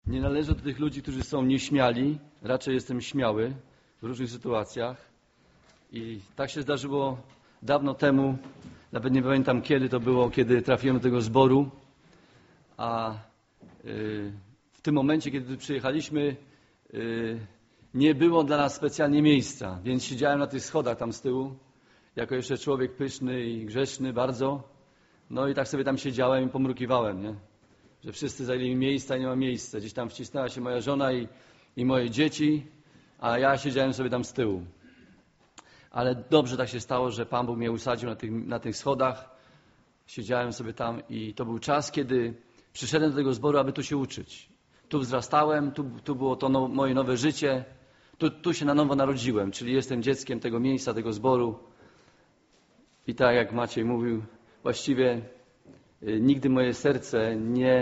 Nie należę do tych ludzi, którzy są nieśmiali. Raczej jestem śmiały w różnych sytuacjach. I tak się zdarzyło dawno temu, nawet nie pamiętam kiedy to było, kiedy trafiłem do tego zboru. A w tym momencie, kiedy tu przyjechaliśmy, nie było dla nas specjalnie miejsca. Więc siedziałem na tych schodach tam z tyłu, jako jeszcze człowiek pyszny i grzeszny bardzo. No i tak sobie tam siedziałem i pomrukiwałem, nie? Że wszyscy zajęli mi miejsca i nie ma miejsca. Gdzieś tam wcisnęła się moja żona i moje dzieci, a ja siedziałem sobie tam z tyłu. Ale dobrze tak się stało, że Pan Bóg mnie usadził na tych schodach. Siedziałem sobie tam i to był czas, kiedy przyszedłem do tego zboru, aby tu się uczyć. Tu wzrastałem, tu było to moje nowe życie. Tu się na nowo narodziłem, czyli jestem dzieckiem tego miejsca, tego zboru. I tak jak Maciej mówił, właściwie nigdy moje serce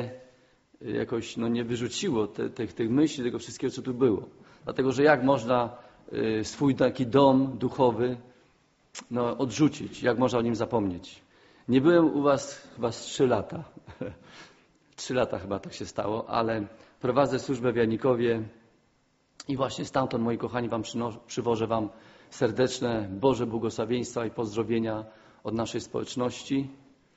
nie wyrzuciło tych myśli, tego wszystkiego, co tu było. Dlatego, że jak można swój taki dom duchowy odrzucić? Jak można o nim zapomnieć? Nie byłem u was chyba z 3 lata. 3 lata chyba tak się stało, ale prowadzę służbę w Janikowie i właśnie stamtąd, moi kochani, przywożę wam serdeczne Boże błogosławieństwa i pozdrowienia od naszej społeczności.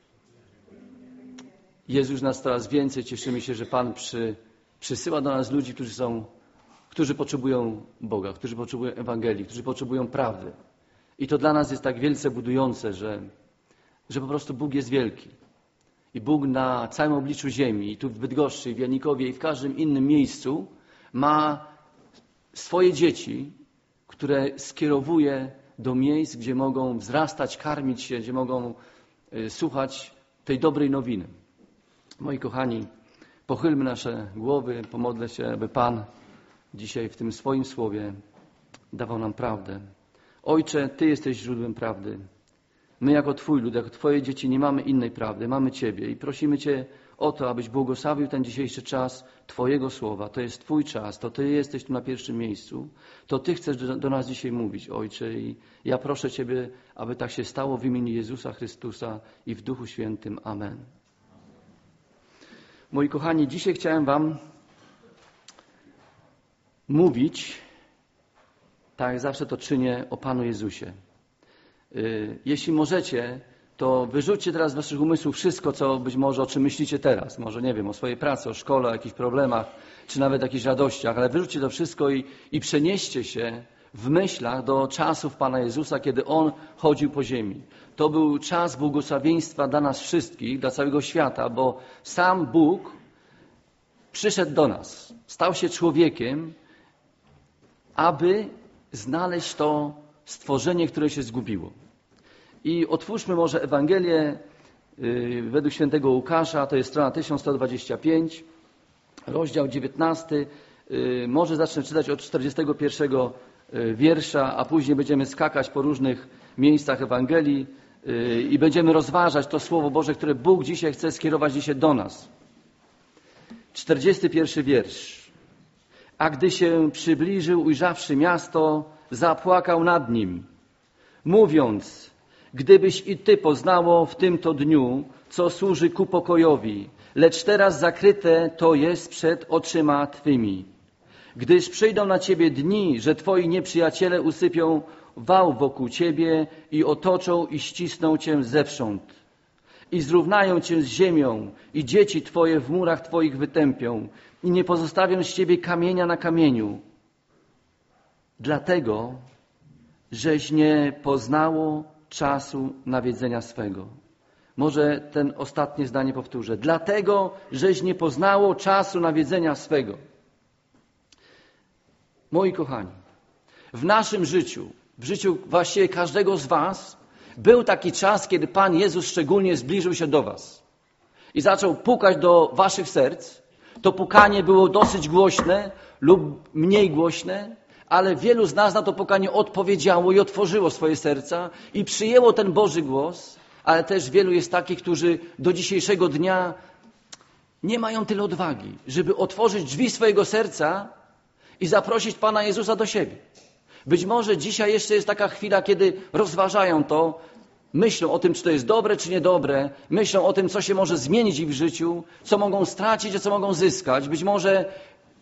Jest już nas coraz więcej. Cieszymy się, że Pan przysyła do nas ludzi, którzy potrzebują Boga, którzy potrzebują Ewangelii, którzy potrzebują prawdy. I to dla nas jest tak wielce budujące, że po prostu Bóg jest wielki. I Bóg na całym obliczu ziemi, i tu w Bydgoszczy, i w Janikowie, i w każdym innym miejscu ma swoje dzieci, które skierowuje do miejsc, gdzie mogą wzrastać, karmić się, gdzie mogą słuchać tej dobrej nowiny. Moi kochani, pochylmy nasze głowy, pomodlę się, aby Pan dzisiaj w tym swoim słowie dawał nam prawdę. Ojcze, Ty jesteś źródłem prawdy. My jako Twój lud, jako Twoje dzieci nie mamy innej prawdy, mamy Ciebie i prosimy Cię o to, abyś błogosławił ten dzisiejszy czas Twojego słowa. To jest Twój czas, to Ty jesteś tu na pierwszym miejscu. To Ty chcesz do nas dzisiaj mówić, Ojcze. I ja proszę Ciebie, aby tak się stało w imieniu Jezusa Chrystusa i w Duchu Świętym. Amen. Moi kochani, dzisiaj chciałem wam mówić, tak jak zawsze to czynię, o Panu Jezusie. Jeśli możecie, to wyrzućcie teraz z waszych umysłów wszystko, co być może, o czym myślicie teraz. Może, nie wiem, o swojej pracy, o szkole, o jakichś problemach, czy nawet jakichś radościach, ale wyrzućcie to wszystko i przenieście się w myślach do czasów Pana Jezusa, kiedy On chodził po ziemi. To był czas błogosławieństwa dla nas wszystkich, dla całego świata, bo sam Bóg przyszedł do nas, stał się człowiekiem, aby znaleźć to stworzenie, które się zgubiło. I otwórzmy może Ewangelię według świętego Łukasza, to jest strona 1125, rozdział 19. Może zacznę czytać od 41 wiersza, a później będziemy skakać po różnych miejscach Ewangelii i będziemy rozważać to Słowo Boże, które Bóg dzisiaj chce skierować dzisiaj do nas. 41 wiersz. A gdy się przybliżył, ujrzawszy miasto, zapłakał nad nim, mówiąc: gdybyś i ty poznało w tymto dniu, co służy ku pokojowi, lecz teraz zakryte to jest przed oczyma twymi. Gdyż przyjdą na ciebie dni, że twoi nieprzyjaciele usypią wał wokół ciebie i otoczą i ścisną cię zewsząd. I zrównają cię z ziemią i dzieci twoje w murach twoich wytępią i nie pozostawią z ciebie kamienia na kamieniu. Dlatego, żeś nie poznało czasu nawiedzenia swego. Może ten ostatnie zdanie powtórzę. Dlatego, żeś nie poznało czasu nawiedzenia swego. Moi kochani, w naszym życiu, w życiu właściwie każdego z was, był taki czas, kiedy Pan Jezus szczególnie zbliżył się do was i zaczął pukać do waszych serc. To pukanie było dosyć głośne lub mniej głośne, ale wielu z nas na to pukanie odpowiedziało i otworzyło swoje serca i przyjęło ten Boży głos, ale też wielu jest takich, którzy do dzisiejszego dnia nie mają tyle odwagi, żeby otworzyć drzwi swojego serca i zaprosić Pana Jezusa do siebie. Być może dzisiaj jeszcze jest taka chwila, kiedy rozważają to, myślą o tym, czy to jest dobre, czy niedobre, myślą o tym, co się może zmienić w ich życiu, co mogą stracić, a co mogą zyskać. Być może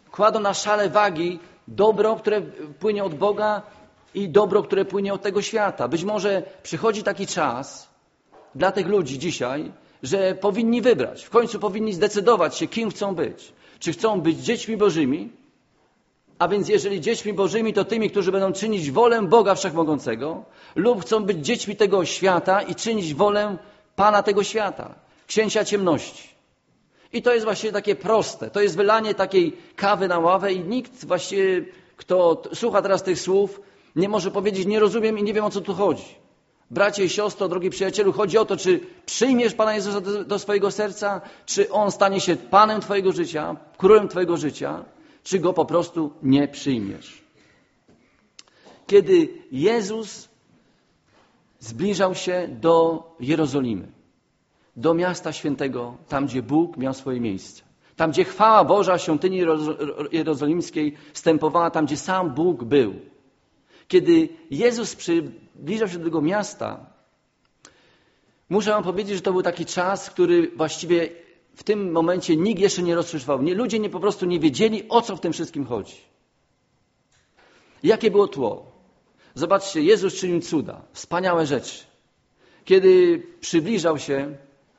Kładą na szale wagi dobro, które płynie od Boga i dobro, które płynie od tego świata. Być może przychodzi taki czas dla tych ludzi dzisiaj, że powinni wybrać. W końcu powinni zdecydować się, kim chcą być. Czy chcą być dziećmi Bożymi, a więc jeżeli dziećmi Bożymi, to tymi, którzy będą czynić wolę Boga Wszechmogącego, lub chcą być dziećmi tego świata i czynić wolę Pana tego świata, księcia ciemności. I to jest właściwie takie proste. To jest wylanie takiej kawy na ławę i nikt właściwie, kto słucha teraz tych słów, nie może powiedzieć, nie rozumiem i nie wiem, o co tu chodzi. Bracie i siostro, drogi przyjacielu, chodzi o to, czy przyjmiesz Pana Jezusa do swojego serca, czy On stanie się Panem Twojego życia, Królem Twojego życia, czy Go po prostu nie przyjmiesz. Kiedy Jezus zbliżał się do Jerozolimy, do miasta świętego, tam gdzie Bóg miał swoje miejsce, tam gdzie chwała Boża świątyni jerozolimskiej wstępowała, tam gdzie sam Bóg był. Kiedy Jezus przybliżał się do tego miasta, muszę wam powiedzieć, że to był taki czas, który właściwie w tym momencie nikt jeszcze nie rozszyfrował. Ludzie po prostu nie wiedzieli, o co w tym wszystkim chodzi. Jakie było tło? Zobaczcie, Jezus czynił cuda, wspaniałe rzeczy. Kiedy przybliżał się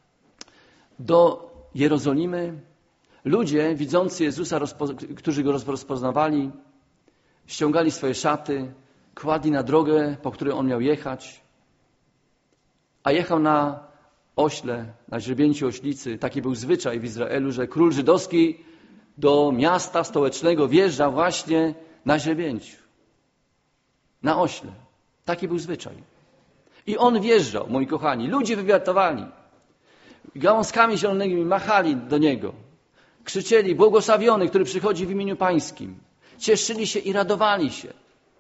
do Jerozolimy, ludzie widzący Jezusa, którzy Go rozpoznawali, ściągali swoje szaty, kładli na drogę, po której On miał jechać, a jechał na ośle, na źrebięciu oślicy. Taki był zwyczaj w Izraelu, że król żydowski do miasta stołecznego wjeżdża właśnie na źrebięciu, na ośle. Taki był zwyczaj. I on wjeżdżał, moi kochani. Ludzie wywiatowali. Gałązkami zielonymi machali do niego. Krzyczeli, błogosławiony, który przychodzi w imieniu Pańskim. Cieszyli się i radowali się.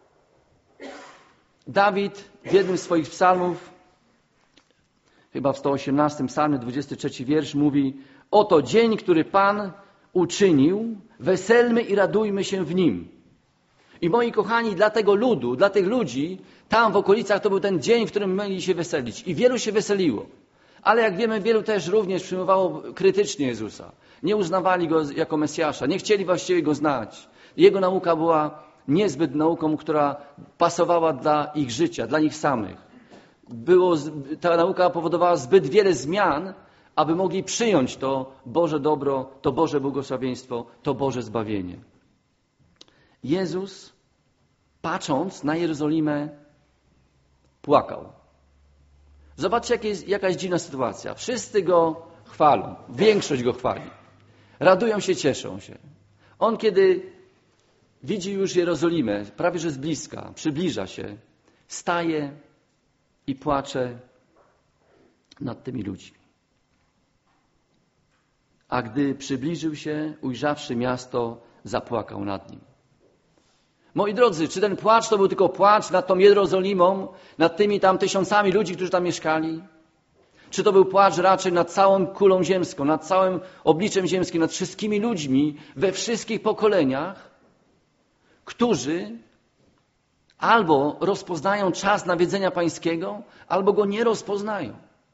Dawid w jednym z swoich psalmów, chyba w 118 psalmie, 23 wiersz, mówi: oto dzień, który Pan uczynił, weselmy i radujmy się w nim. I moi kochani, dla tego ludu, dla tych ludzi, tam w okolicach to był ten dzień, w którym mieli się weselić. I wielu się weseliło. Ale jak wiemy, wielu też również przyjmowało krytycznie Jezusa. Nie uznawali Go jako Mesjasza, nie chcieli właściwie Go znać. Jego nauka była niezbyt nauką, która pasowała dla ich życia, dla nich samych. Ta nauka powodowała zbyt wiele zmian, aby mogli przyjąć to Boże dobro, to Boże błogosławieństwo, to Boże zbawienie. Jezus, patrząc na Jerozolimę, płakał. Zobaczcie, jaka jest dziwna sytuacja. Wszyscy Go chwalą, większość Go chwali. Radują się, cieszą się. On, kiedy widzi już Jerozolimę, prawie że z bliska, przybliża się, staje i płacze nad tymi ludźmi. A gdy przybliżył się, ujrzawszy miasto, zapłakał nad nim. Moi drodzy, czy ten płacz to był tylko płacz nad tą Jerozolimą, nad tymi tam tysiącami ludzi, którzy tam mieszkali? Czy to był płacz raczej nad całą kulą ziemską, nad całym obliczem ziemskim, nad wszystkimi ludźmi we wszystkich pokoleniach, którzy albo rozpoznają czas nawiedzenia Pańskiego, albo Go nie rozpoznają.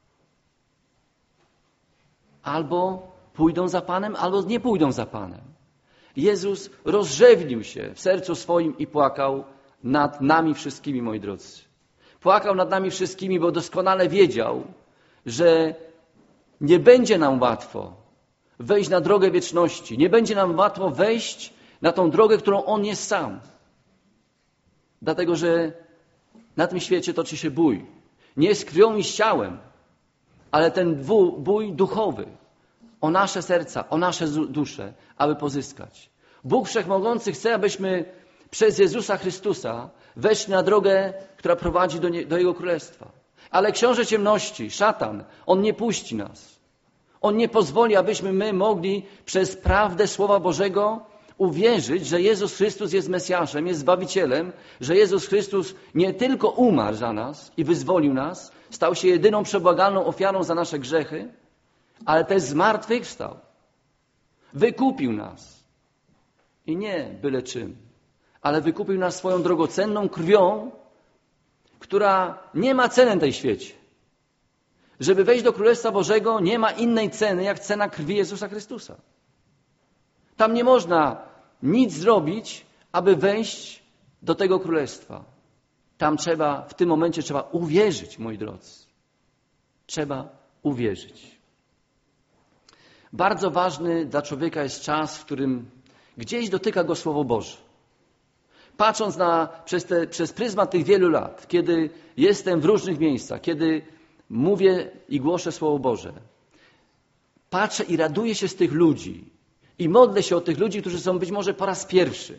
Albo pójdą za Panem, albo nie pójdą za Panem. Jezus rozrzewnił się w sercu swoim i płakał nad nami wszystkimi, moi drodzy. Płakał nad nami wszystkimi, bo doskonale wiedział, że nie będzie nam łatwo wejść na drogę wieczności. Nie będzie nam łatwo wejść na tą drogę, którą On jest sam. Dlatego, że na tym świecie toczy się bój. Nie z krwią i z ciałem, ale ten bój duchowy. O nasze serca, o nasze dusze, aby pozyskać. Bóg Wszechmogący chce, abyśmy przez Jezusa Chrystusa weszli na drogę, która prowadzi do Jego Królestwa. Ale książę ciemności, szatan, on nie puści nas. On nie pozwoli, abyśmy my mogli przez prawdę Słowa Bożego uwierzyć, że Jezus Chrystus jest Mesjaszem, jest Zbawicielem, że Jezus Chrystus nie tylko umarł za nas i wyzwolił nas, stał się jedyną przebłagalną ofiarą za nasze grzechy, ale też zmartwychwstał. Wykupił nas. I nie byle czym, ale wykupił nas swoją drogocenną krwią, która nie ma ceny w tej świecie. Żeby wejść do Królestwa Bożego, nie ma innej ceny, jak cena krwi Jezusa Chrystusa. Tam nie można nic zrobić, aby wejść do tego królestwa. Tam w tym momencie trzeba uwierzyć, moi drodzy. Trzeba uwierzyć. Bardzo ważny dla człowieka jest czas, w którym gdzieś dotyka go Słowo Boże. Patrząc przez pryzmat tych wielu lat, kiedy jestem w różnych miejscach, kiedy mówię i głoszę Słowo Boże, patrzę i raduję się z tych ludzi i modlę się o tych ludzi, którzy są być może po raz pierwszy.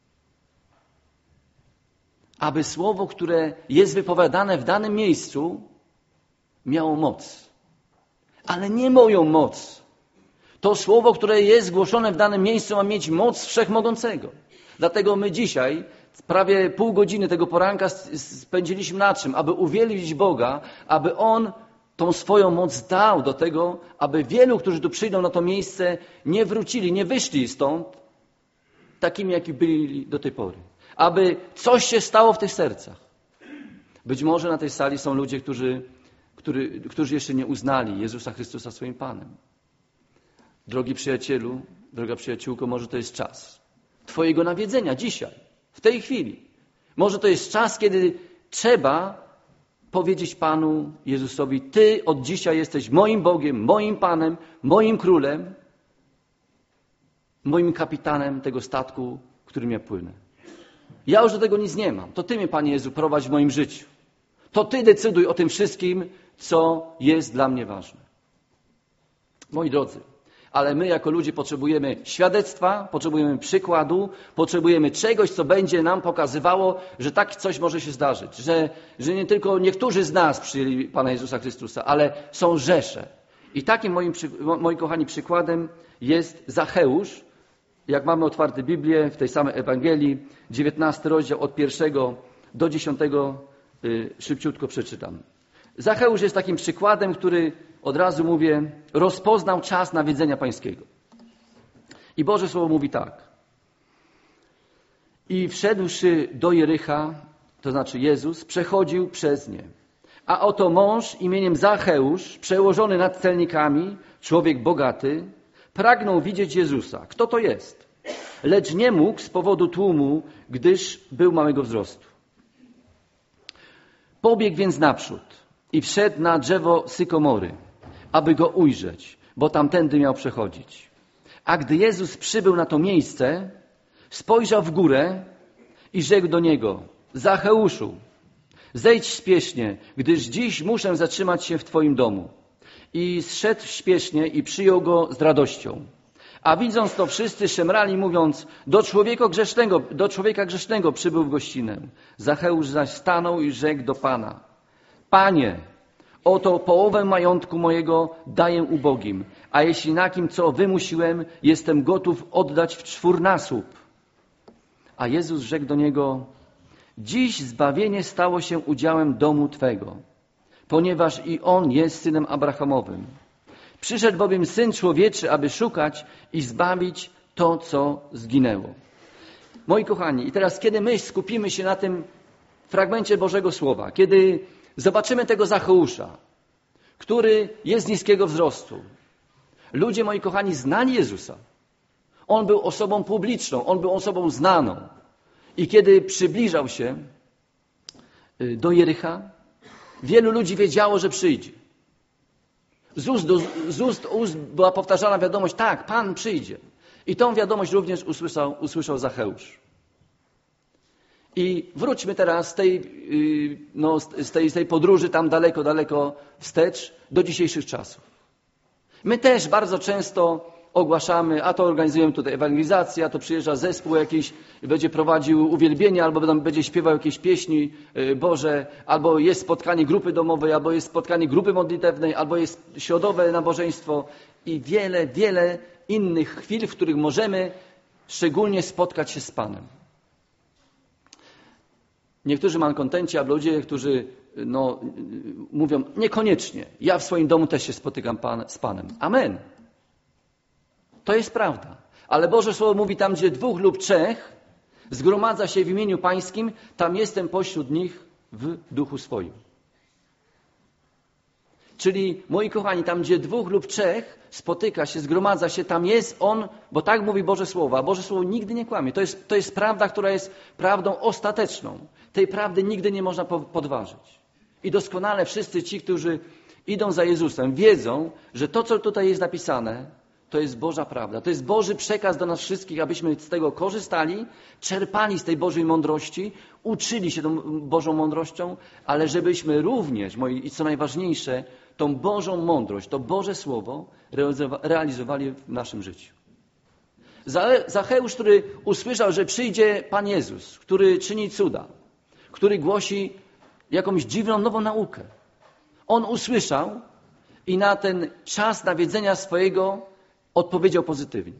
Aby słowo, które jest wypowiadane w danym miejscu, miało moc. Ale nie moją moc. To słowo, które jest głoszone w danym miejscu, ma mieć moc Wszechmogącego. Dlatego my dzisiaj prawie pół godziny tego poranka spędziliśmy na czym? Aby uwielbić Boga, aby On tą swoją moc dał do tego, aby wielu, którzy tu przyjdą na to miejsce, nie wrócili, nie wyszli stąd takimi, jaki byli do tej pory. Aby coś się stało w tych sercach. Być może na tej sali są ludzie, którzy jeszcze nie uznali Jezusa Chrystusa swoim Panem. Drogi przyjacielu, droga przyjaciółko, może to jest czas Twojego nawiedzenia dzisiaj, w tej chwili. Może to jest czas, kiedy trzeba powiedzieć Panu Jezusowi: Ty od dzisiaj jesteś moim Bogiem, moim Panem, moim Królem, moim kapitanem tego statku, którym ja płynę. Ja już do tego nic nie mam. To Ty mnie, Panie Jezu, prowadź w moim życiu. To Ty decyduj o tym wszystkim, co jest dla mnie ważne. Moi drodzy, ale my jako ludzie potrzebujemy świadectwa, potrzebujemy przykładu, potrzebujemy czegoś, co będzie nam pokazywało, że tak coś może się zdarzyć. Że nie tylko niektórzy z nas przyjęli Pana Jezusa Chrystusa, ale są rzesze. I takim moim kochani przykładem jest Zacheusz. Jak mamy otwarte Biblię w tej samej Ewangelii, 19 rozdział od 1 do 10, szybciutko przeczytam. Zacheusz jest takim przykładem, który, od razu mówię, rozpoznał czas nawiedzenia Pańskiego. I Boże Słowo mówi tak. I wszedłszy do Jericha, to znaczy Jezus, przechodził przez nie. A oto mąż imieniem Zacheusz, przełożony nad celnikami, człowiek bogaty, pragnął widzieć Jezusa. Kto to jest? Lecz nie mógł z powodu tłumu, gdyż był małego wzrostu. Pobiegł więc naprzód i wszedł na drzewo sykomory, aby go ujrzeć, bo tamtędy miał przechodzić. A gdy Jezus przybył na to miejsce, spojrzał w górę i rzekł do niego: Zacheuszu, zejdź śpiesznie, gdyż dziś muszę zatrzymać się w Twoim domu. I zszedł śpiesznie i przyjął go z radością. A widząc to, wszyscy szemrali, mówiąc: do człowieka grzesznego przybył w gościnę. Zacheusz zaś stanął i rzekł do Pana: Panie, oto połowę majątku mojego daję ubogim, a jeśli na kim co wymusiłem, jestem gotów oddać w 4-nasób. A Jezus rzekł do niego: dziś zbawienie stało się udziałem domu Twego, ponieważ i on jest synem Abrahamowym. Przyszedł bowiem Syn Człowieczy, aby szukać i zbawić to, co zginęło. Moi kochani, i teraz kiedy my skupimy się na tym fragmencie Bożego Słowa, kiedy zobaczymy tego Zacheusza, który jest niskiego wzrostu. Ludzie, moi kochani, znali Jezusa. On był osobą publiczną, on był osobą znaną. I kiedy przybliżał się do Jericha, wielu ludzi wiedziało, że przyjdzie. Z ust była powtarzana wiadomość: tak, Pan przyjdzie. I tą wiadomość również usłyszał Zacheusz. I wróćmy teraz z tej podróży tam daleko wstecz do dzisiejszych czasów. My też bardzo często ogłaszamy, a to organizujemy tutaj ewangelizację, a to przyjeżdża zespół jakiś i będzie prowadził uwielbienie, albo będzie śpiewał jakieś pieśni Boże, albo jest spotkanie grupy domowej, albo jest spotkanie grupy modlitewnej, albo jest środowe nabożeństwo i wiele innych chwil, w których możemy szczególnie spotkać się z Panem. Niektórzy malkontenci, albo ludzie, którzy mówią: niekoniecznie, ja w swoim domu też się spotykam z Panem. Amen. To jest prawda. Ale Boże Słowo mówi: tam, gdzie 2 lub 3 zgromadza się w imieniu Pańskim, tam jestem pośród nich w duchu swoim. Czyli, moi kochani, tam gdzie 2 lub 3 spotyka się, zgromadza się, tam jest On, bo tak mówi Boże Słowo, a Boże Słowo nigdy nie kłamie. To jest prawda, która jest prawdą ostateczną. Tej prawdy nigdy nie można podważyć. I doskonale wszyscy ci, którzy idą za Jezusem, wiedzą, że to, co tutaj jest napisane, to jest Boża prawda. To jest Boży przekaz do nas wszystkich, abyśmy z tego korzystali, czerpali z tej Bożej mądrości, uczyli się tą Bożą mądrością, ale żebyśmy również, i co najważniejsze, tą Bożą mądrość, to Boże Słowo realizowali w naszym życiu. Zacheusz, który usłyszał, że przyjdzie Pan Jezus, który czyni cuda, który głosi jakąś dziwną, nową naukę. On usłyszał i na ten czas nawiedzenia swojego odpowiedział pozytywnie.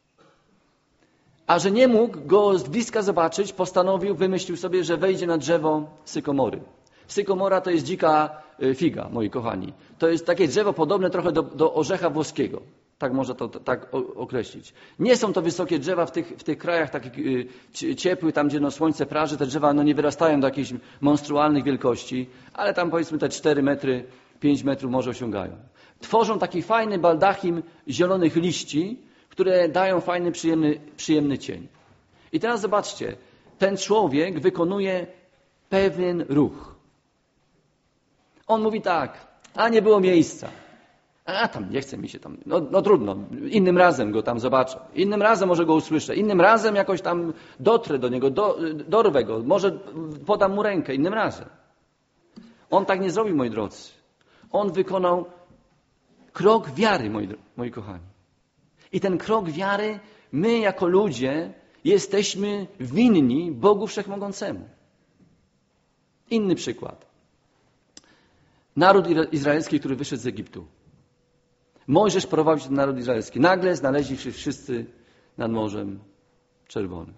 A że nie mógł go z bliska zobaczyć, wymyślił sobie, że wejdzie na drzewo sykomory. Sykomora to jest dzika figa, moi kochani. To jest takie drzewo podobne trochę do orzecha włoskiego. Tak można to tak określić. Nie są to wysokie drzewa w tych krajach takich ciepłych, tam gdzie słońce praży. Te drzewa nie wyrastają do jakichś monstrualnych wielkości, ale tam powiedzmy te 4 metry, 5 metrów może osiągają. Tworzą taki fajny baldachim zielonych liści, które dają fajny, przyjemny cień. I teraz zobaczcie, ten człowiek wykonuje pewien ruch. On mówi tak, a nie było miejsca. A tam nie chce mi się tam, no trudno, innym razem go tam zobaczę, innym razem może go usłyszę, innym razem jakoś tam dotrę do niego, dorwę go, może podam mu rękę, innym razem. On tak nie zrobił, moi drodzy. On wykonał krok wiary, moi kochani. I ten krok wiary my jako ludzie jesteśmy winni Bogu Wszechmogącemu. Inny przykład. Naród izraelski, który wyszedł z Egiptu. Mojżesz prowadził ten naród izraelski. Nagle znaleźli się wszyscy nad Morzem Czerwonym.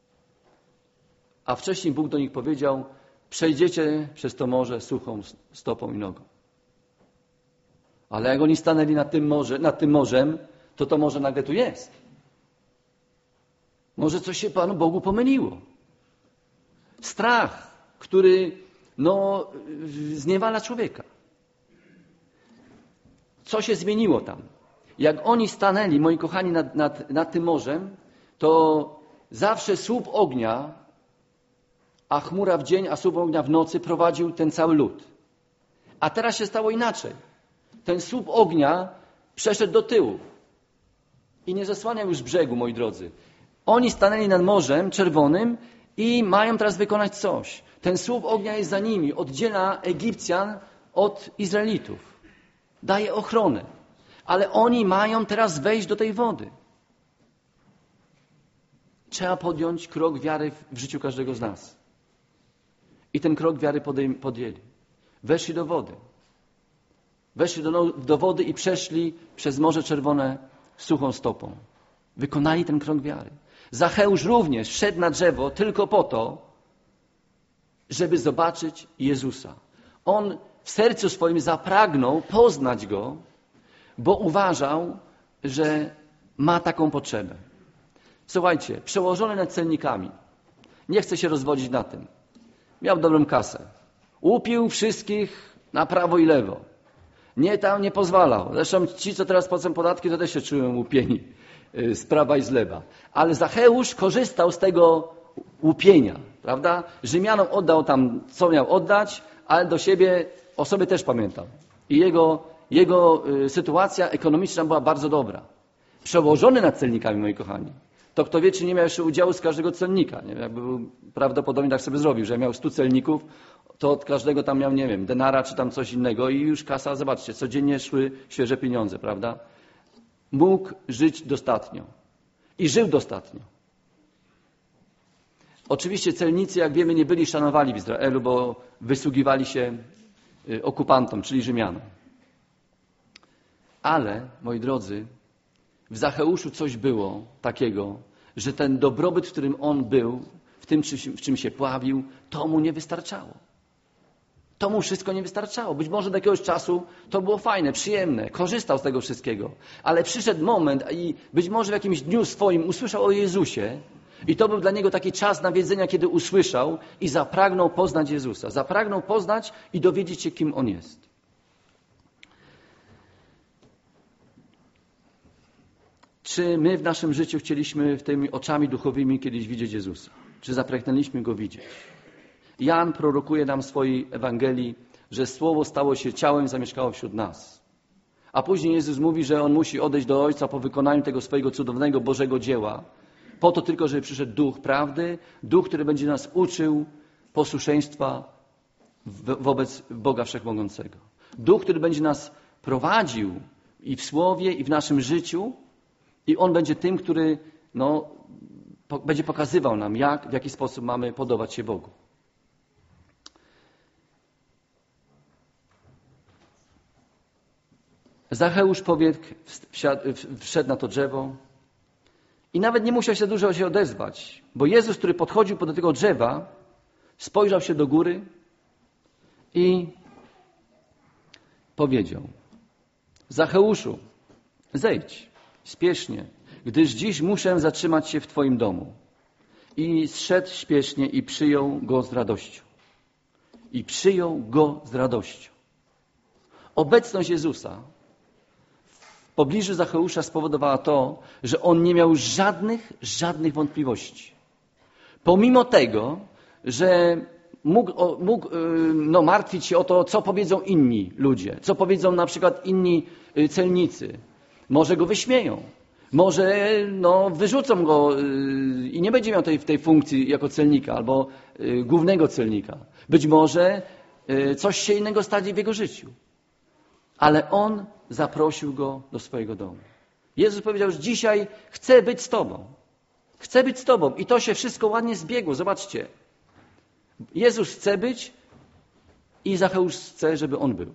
A wcześniej Bóg do nich powiedział, przejdziecie przez to morze suchą stopą i nogą. Ale jak oni stanęli nad tym morzem, to morze nagle tu jest. Może coś się Panu Bogu pomyliło. Strach, który zniewala człowieka. Co się zmieniło tam? Jak oni stanęli, moi kochani, nad tym morzem, to zawsze słup ognia, a chmura w dzień, a słup ognia w nocy prowadził ten cały lud. A teraz się stało inaczej. Ten słup ognia przeszedł do tyłu i nie zasłaniał już brzegu, moi drodzy. Oni stanęli nad Morzem Czerwonym i mają teraz wykonać coś. Ten słup ognia jest za nimi, oddziela Egipcjan od Izraelitów. Daje ochronę. Ale oni mają teraz wejść do tej wody. Trzeba podjąć krok wiary w życiu każdego z nas. I ten krok wiary podjęli. Weszli do wody. Weszli do wody i przeszli przez Morze Czerwone suchą stopą. Wykonali ten krok wiary. Zacheusz również szedł na drzewo tylko po to, żeby zobaczyć Jezusa. On w sercu swoim zapragnął poznać Go, bo uważał, że ma taką potrzebę. Słuchajcie, przełożony nad celnikami. Nie chce się rozwodzić na tym. Miał dobrą kasę. Łupił wszystkich na prawo i lewo. Nie pozwalał. Zresztą ci, co teraz płacą podatki, to też się czują łupieni z prawa i z lewa. Ale Zacheusz korzystał z tego łupienia, prawda? Rzymianom oddał tam, co miał oddać, ale do siebie o sobie też pamiętał. I jego sytuacja ekonomiczna była bardzo dobra. Przełożony nad celnikami, moi kochani. To kto wie, czy nie miał jeszcze udziału z każdego celnika. Nie? Jakby prawdopodobnie tak sobie zrobił, że miał 100 celników, to od każdego tam miał, nie wiem, denara czy tam coś innego i już kasa, zobaczcie, codziennie szły świeże pieniądze, prawda? Mógł żyć dostatnio. I żył dostatnio. Oczywiście celnicy, jak wiemy, nie byli szanowani w Izraelu, bo wysługiwali się okupantom, czyli Rzymianom. Ale, moi drodzy, w Zacheuszu coś było takiego, że ten dobrobyt, w którym on był, w czym się pławił, to mu nie wystarczało. To mu wszystko nie wystarczało. Być może do jakiegoś czasu to było fajne, przyjemne, korzystał z tego wszystkiego. Ale przyszedł moment i być może w jakimś dniu swoim usłyszał o Jezusie i to był dla niego taki czas nawiedzenia, kiedy usłyszał i zapragnął poznać Jezusa. Zapragnął poznać i dowiedzieć się, kim On jest. Czy my w naszym życiu chcieliśmy tymi oczami duchowymi kiedyś widzieć Jezusa? Czy zapragnęliśmy Go widzieć? Jan prorokuje nam w swojej Ewangelii, że Słowo stało się ciałem i zamieszkało wśród nas. A później Jezus mówi, że On musi odejść do Ojca po wykonaniu tego swojego cudownego Bożego dzieła. Po to tylko, żeby przyszedł Duch prawdy, Duch, który będzie nas uczył posłuszeństwa wobec Boga Wszechmogącego. Duch, który będzie nas prowadził i w Słowie, i w naszym życiu. I On będzie tym, który będzie pokazywał nam, w jaki sposób mamy podobać się Bogu. Zacheusz wszedł na to drzewo i nawet nie musiał się dużo odezwać, bo Jezus, który podchodził do tego drzewa, spojrzał się do góry i powiedział: Zacheuszu, zejdź spiesznie, gdyż dziś muszę zatrzymać się w Twoim domu. I zszedł śpiesznie i przyjął go z radością. I przyjął go z radością. Obecność Jezusa w pobliżu Zacheusza spowodowała to, że on nie miał żadnych wątpliwości. Pomimo tego, że mógł martwić się o to, co powiedzą inni ludzie, co powiedzą na przykład inni celnicy. Może go wyśmieją, może wyrzucą go i nie będzie miał tej funkcji jako celnika albo głównego celnika. Być może coś się innego stanie w jego życiu. Ale on zaprosił go do swojego domu. Jezus powiedział, że dzisiaj chcę być z Tobą. Chcę być z Tobą. I to się wszystko ładnie zbiegło. Zobaczcie. Jezus chce być i Zacheusz chce, żeby On był.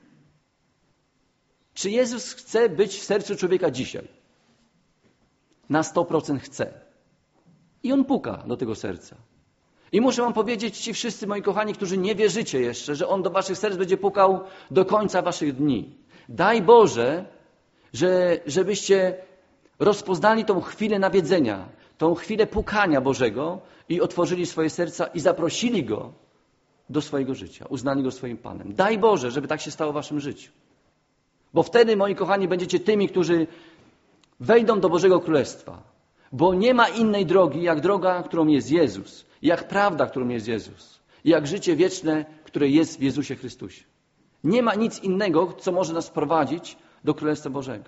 Czy Jezus chce być w sercu człowieka dzisiaj? Na 100% chce. I On puka do tego serca. I muszę wam powiedzieć, ci wszyscy moi kochani, którzy nie wierzycie jeszcze, że On do waszych serc będzie pukał do końca waszych dni. Daj Boże, żebyście rozpoznali tą chwilę nawiedzenia, tą chwilę pukania Bożego i otworzyli swoje serca i zaprosili Go do swojego życia. Uznali Go swoim Panem. Daj Boże, żeby tak się stało w waszym życiu. Bo wtedy, moi kochani, będziecie tymi, którzy wejdą do Bożego Królestwa. Bo nie ma innej drogi, jak droga, którą jest Jezus. Jak prawda, którą jest Jezus. Jak życie wieczne, które jest w Jezusie Chrystusie. Nie ma nic innego, co może nas prowadzić do Królestwa Bożego.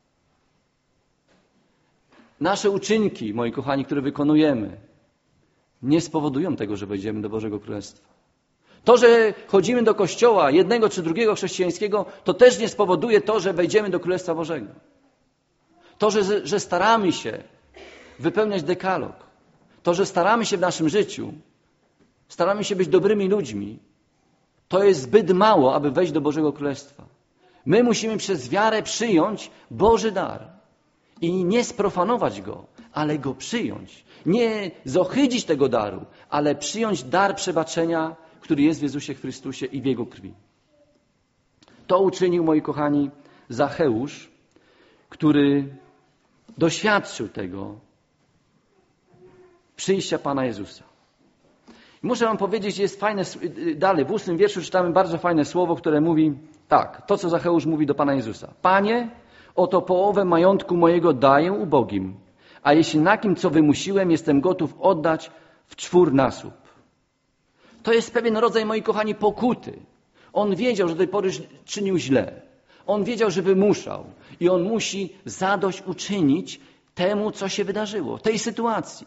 Nasze uczynki, moi kochani, które wykonujemy, nie spowodują tego, że wejdziemy do Bożego Królestwa. To, że chodzimy do kościoła jednego czy drugiego chrześcijańskiego, to też nie spowoduje to, że wejdziemy do Królestwa Bożego. To, że staramy się wypełniać dekalog, to, że staramy się w naszym życiu, staramy się być dobrymi ludźmi, to jest zbyt mało, aby wejść do Bożego Królestwa. My musimy przez wiarę przyjąć Boży dar i nie sprofanować go, ale go przyjąć. Nie zohydzić tego daru, ale przyjąć dar przebaczenia, który jest w Jezusie Chrystusie i w Jego krwi. To uczynił, moi kochani, Zacheusz, który doświadczył tego przyjścia Pana Jezusa. Muszę wam powiedzieć, jest fajne, dalej w 8 wierszu czytamy bardzo fajne słowo, które mówi tak, to co Zacheusz mówi do Pana Jezusa. Panie, oto połowę majątku mojego daję ubogim, a jeśli na kim co wymusiłem, jestem gotów oddać w 4-nasób. To jest pewien rodzaj, moi kochani, pokuty. On wiedział, że do tej pory czynił źle. On wiedział, że wymuszał. I on musi zadośćuczynić temu, co się wydarzyło, tej sytuacji.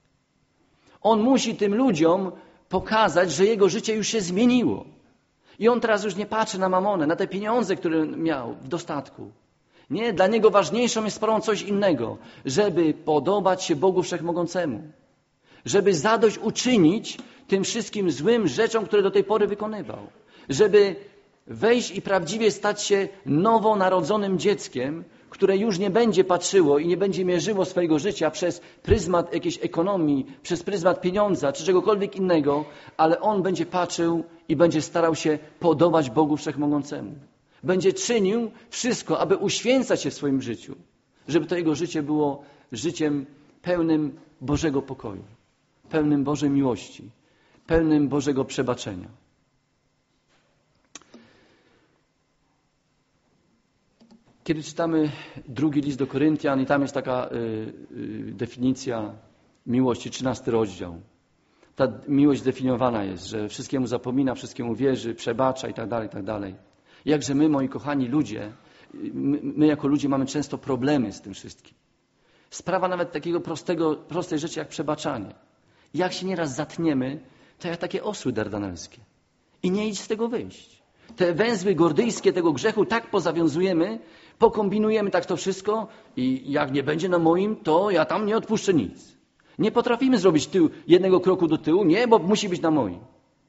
On musi tym ludziom pokazać, że jego życie już się zmieniło. I on teraz już nie patrzy na mamonę, na te pieniądze, które miał w dostatku. Nie, dla niego ważniejszą jest sprawą coś innego. Żeby podobać się Bogu Wszechmogącemu. Żeby zadośćuczynić tym wszystkim złym rzeczom, które do tej pory wykonywał. Żeby wejść i prawdziwie stać się nowonarodzonym dzieckiem, które już nie będzie patrzyło i nie będzie mierzyło swojego życia przez pryzmat jakiejś ekonomii, przez pryzmat pieniądza czy czegokolwiek innego, ale on będzie patrzył i będzie starał się podobać Bogu Wszechmogącemu. Będzie czynił wszystko, aby uświęcać się w swoim życiu, żeby to jego życie było życiem pełnym Bożego pokoju, pełnym Bożej miłości, pełnym Bożego przebaczenia. Kiedy czytamy drugi list do Koryntian i tam jest taka definicja miłości, 13 rozdział. Ta miłość zdefiniowana jest, że wszystkiemu zapomina, wszystkiemu wierzy, przebacza i tak dalej, i tak dalej. Jakże my, moi kochani ludzie, my jako ludzie mamy często problemy z tym wszystkim. Sprawa nawet takiego prostej rzeczy jak przebaczanie. Jak się nieraz zatniemy, to jak takie osły dardanelskie. I nie idź z tego wyjść. Te węzły gordyjskie tego grzechu tak pozawiązujemy, pokombinujemy tak to wszystko i jak nie będzie na moim, to ja tam nie odpuszczę nic. Nie potrafimy zrobić jednego kroku do tyłu, nie, bo musi być na moim.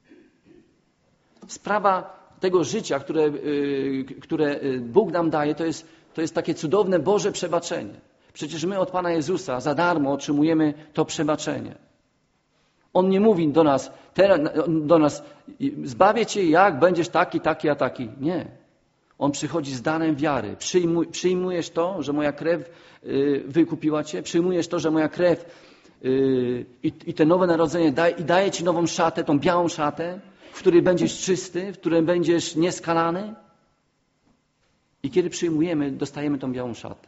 Sprawa tego życia, które Bóg nam daje, to jest takie cudowne Boże przebaczenie. Przecież my od Pana Jezusa za darmo otrzymujemy to przebaczenie. On nie mówi do nas, zbawię cię, jak będziesz taki, a taki. Nie. On przychodzi z darem wiary. Przyjmujesz to, że moja krew wykupiła cię? Przyjmujesz to, że moja krew i te nowe narodzenie daje ci nową szatę, tą białą szatę, w której będziesz czysty, w której będziesz nieskalany? I kiedy przyjmujemy, dostajemy tą białą szatę.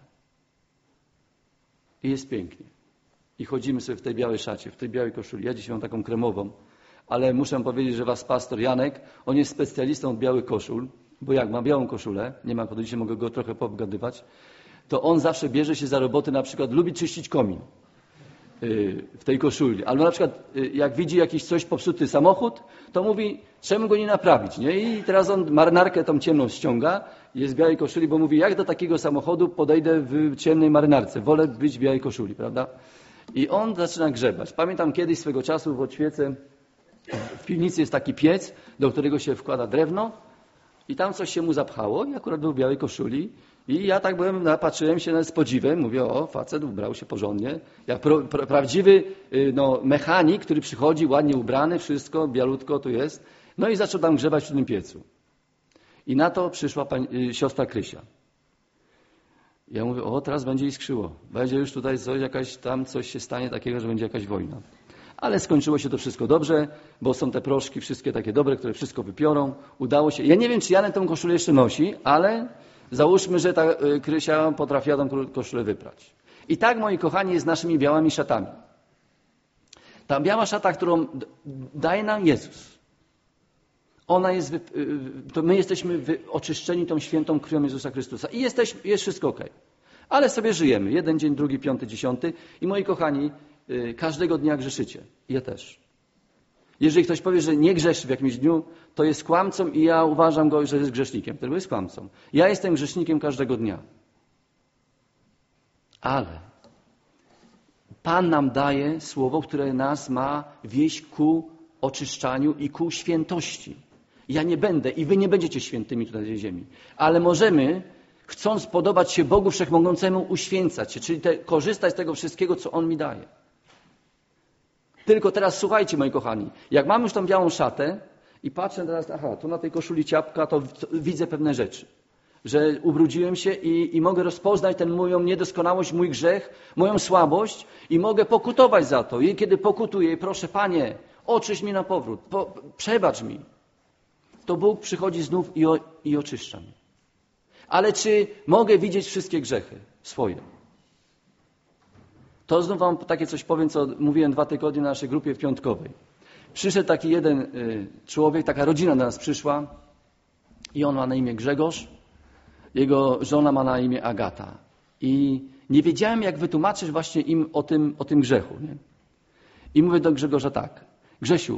I jest pięknie. I chodzimy sobie w tej białej szacie, w tej białej koszuli. Ja dziś mam taką kremową, ale muszę powiedzieć, że was pastor Janek, on jest specjalistą od białych koszul, bo jak ma białą koszulę, nie ma dzisiaj mogę go trochę poobgadywać, to on zawsze bierze się za roboty, na przykład lubi czyścić komin w tej koszuli. Albo na przykład jak widzi jakiś coś popsuty samochód, to mówi, czemu go nie naprawić, nie? I teraz on marynarkę tą ciemną ściąga, jest w białej koszuli, bo mówi, jak do takiego samochodu podejdę w ciemnej marynarce, wolę być w białej koszuli, prawda? I on zaczyna grzebać. Pamiętam kiedyś swego czasu w Odświece w piwnicy jest taki piec, do którego się wkłada drewno i tam coś się mu zapchało i akurat był w białej koszuli i ja tak byłem, patrzyłem się z podziwem, mówię, o, facet ubrał się porządnie, jak prawdziwy mechanik, który przychodzi ładnie ubrany, wszystko, bialutko tu jest, no i zaczął tam grzebać w tym piecu. I na to przyszła siostra Krysia. Ja mówię, o, teraz będzie iskrzyło. Będzie już tutaj coś się stanie takiego, że będzie jakaś wojna. Ale skończyło się to wszystko dobrze, bo są te proszki wszystkie takie dobre, które wszystko wypiorą. Udało się. Ja nie wiem, czy Janek tą koszulę jeszcze nosi, ale załóżmy, że ta Krysia potrafiła tą koszulę wyprać. I tak, moi kochani, jest z naszymi białymi szatami. Ta biała szata, którą daje nam Jezus. Ona jest, to my jesteśmy oczyszczeni tą świętą krwią Jezusa Chrystusa. I jest wszystko okej. Ale sobie żyjemy. 1 dzień, 2, 5, 10. I moi kochani, każdego dnia grzeszycie. Ja też. Jeżeli ktoś powie, że nie grzeszy w jakimś dniu, to jest kłamcą i ja uważam go, że jest grzesznikiem. Tylko jest kłamcą. Ja jestem grzesznikiem każdego dnia. Ale Pan nam daje słowo, które nas ma wieść ku oczyszczaniu i ku świętości. Ja nie będę i wy nie będziecie świętymi tutaj na tej ziemi. Ale możemy, chcąc podobać się Bogu Wszechmogącemu, uświęcać się, czyli korzystać z tego wszystkiego, co On mi daje. Tylko teraz słuchajcie, moi kochani, jak mam już tą białą szatę i patrzę teraz, tu na tej koszuli ciapka, to widzę pewne rzeczy. Że ubrudziłem się i mogę rozpoznać tę moją niedoskonałość, mój grzech, moją słabość i mogę pokutować za to. I kiedy pokutuję, proszę Panie, oczyść mnie na powrót, przebacz mi. To Bóg przychodzi znów i oczyszcza mnie. Ale czy mogę widzieć wszystkie grzechy swoje? To znów wam takie coś powiem, co mówiłem 2 tygodnie na naszej grupie piątkowej. Przyszedł taki jeden człowiek, taka rodzina do nas przyszła i on ma na imię Grzegorz, jego żona ma na imię Agata. I nie wiedziałem, jak wytłumaczyć właśnie im o tym grzechu. Nie? I mówię do Grzegorza tak. Grzesiu,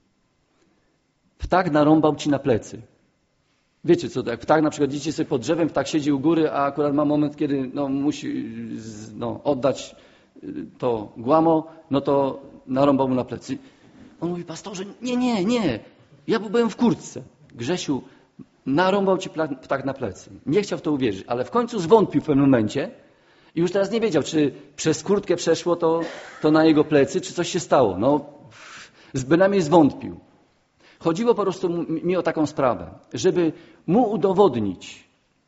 ptak narąbał ci na plecy. Wiecie co, jak ptak na przykład idzie sobie pod drzewem, ptak siedzi u góry, a akurat ma moment, kiedy musi oddać to głamo, to narąbał mu na plecy. On mówi, pastorze, nie, ja byłem w kurtce. Grzesiu, narąbał ci ptak na plecy. Nie chciał w to uwierzyć, ale w końcu zwątpił w pewnym momencie i już teraz nie wiedział, czy przez kurtkę przeszło to na jego plecy, czy coś się stało. Bynajmniej zwątpił. Chodziło po prostu mi o taką sprawę, żeby mu udowodnić,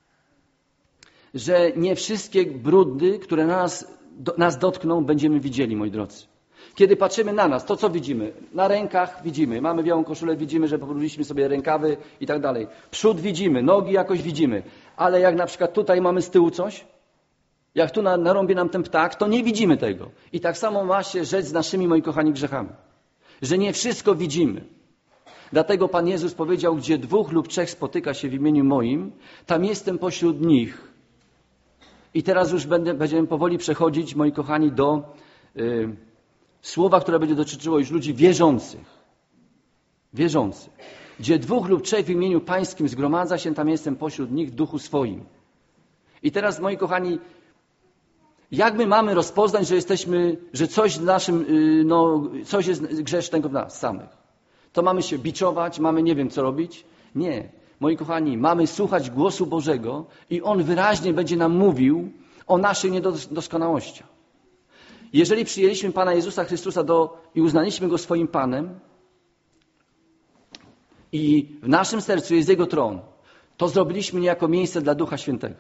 że nie wszystkie brudy, które nas dotkną, będziemy widzieli, moi drodzy. Kiedy patrzymy na nas, to co widzimy? Na rękach widzimy, mamy białą koszulę, widzimy, że pobrudziliśmy sobie rękawy i tak dalej. Przód widzimy, nogi jakoś widzimy. Ale jak na przykład tutaj mamy z tyłu coś, jak tu narąbie nam ten ptak, to nie widzimy tego. I tak samo ma się rzecz z naszymi, moi kochani, grzechami. Że nie wszystko widzimy. Dlatego Pan Jezus powiedział, gdzie 2 lub 3 spotyka się w imieniu moim, tam jestem pośród nich. I teraz już będziemy powoli przechodzić, moi kochani, do słowa, które będzie dotyczyło już ludzi wierzących. Wierzących. Gdzie 2 lub 3 w imieniu Pańskim zgromadza się, tam jestem pośród nich w duchu swoim. I teraz, moi kochani, jak my mamy rozpoznać, że coś w naszym, coś jest grzesznego w nas samych? To mamy się biczować, mamy nie wiem co robić? Nie. Moi kochani, mamy słuchać głosu Bożego i On wyraźnie będzie nam mówił o naszych niedoskonałościach. Jeżeli przyjęliśmy Pana Jezusa Chrystusa i uznaliśmy Go swoim Panem i w naszym sercu jest Jego tron, to zrobiliśmy niejako miejsce dla Ducha Świętego.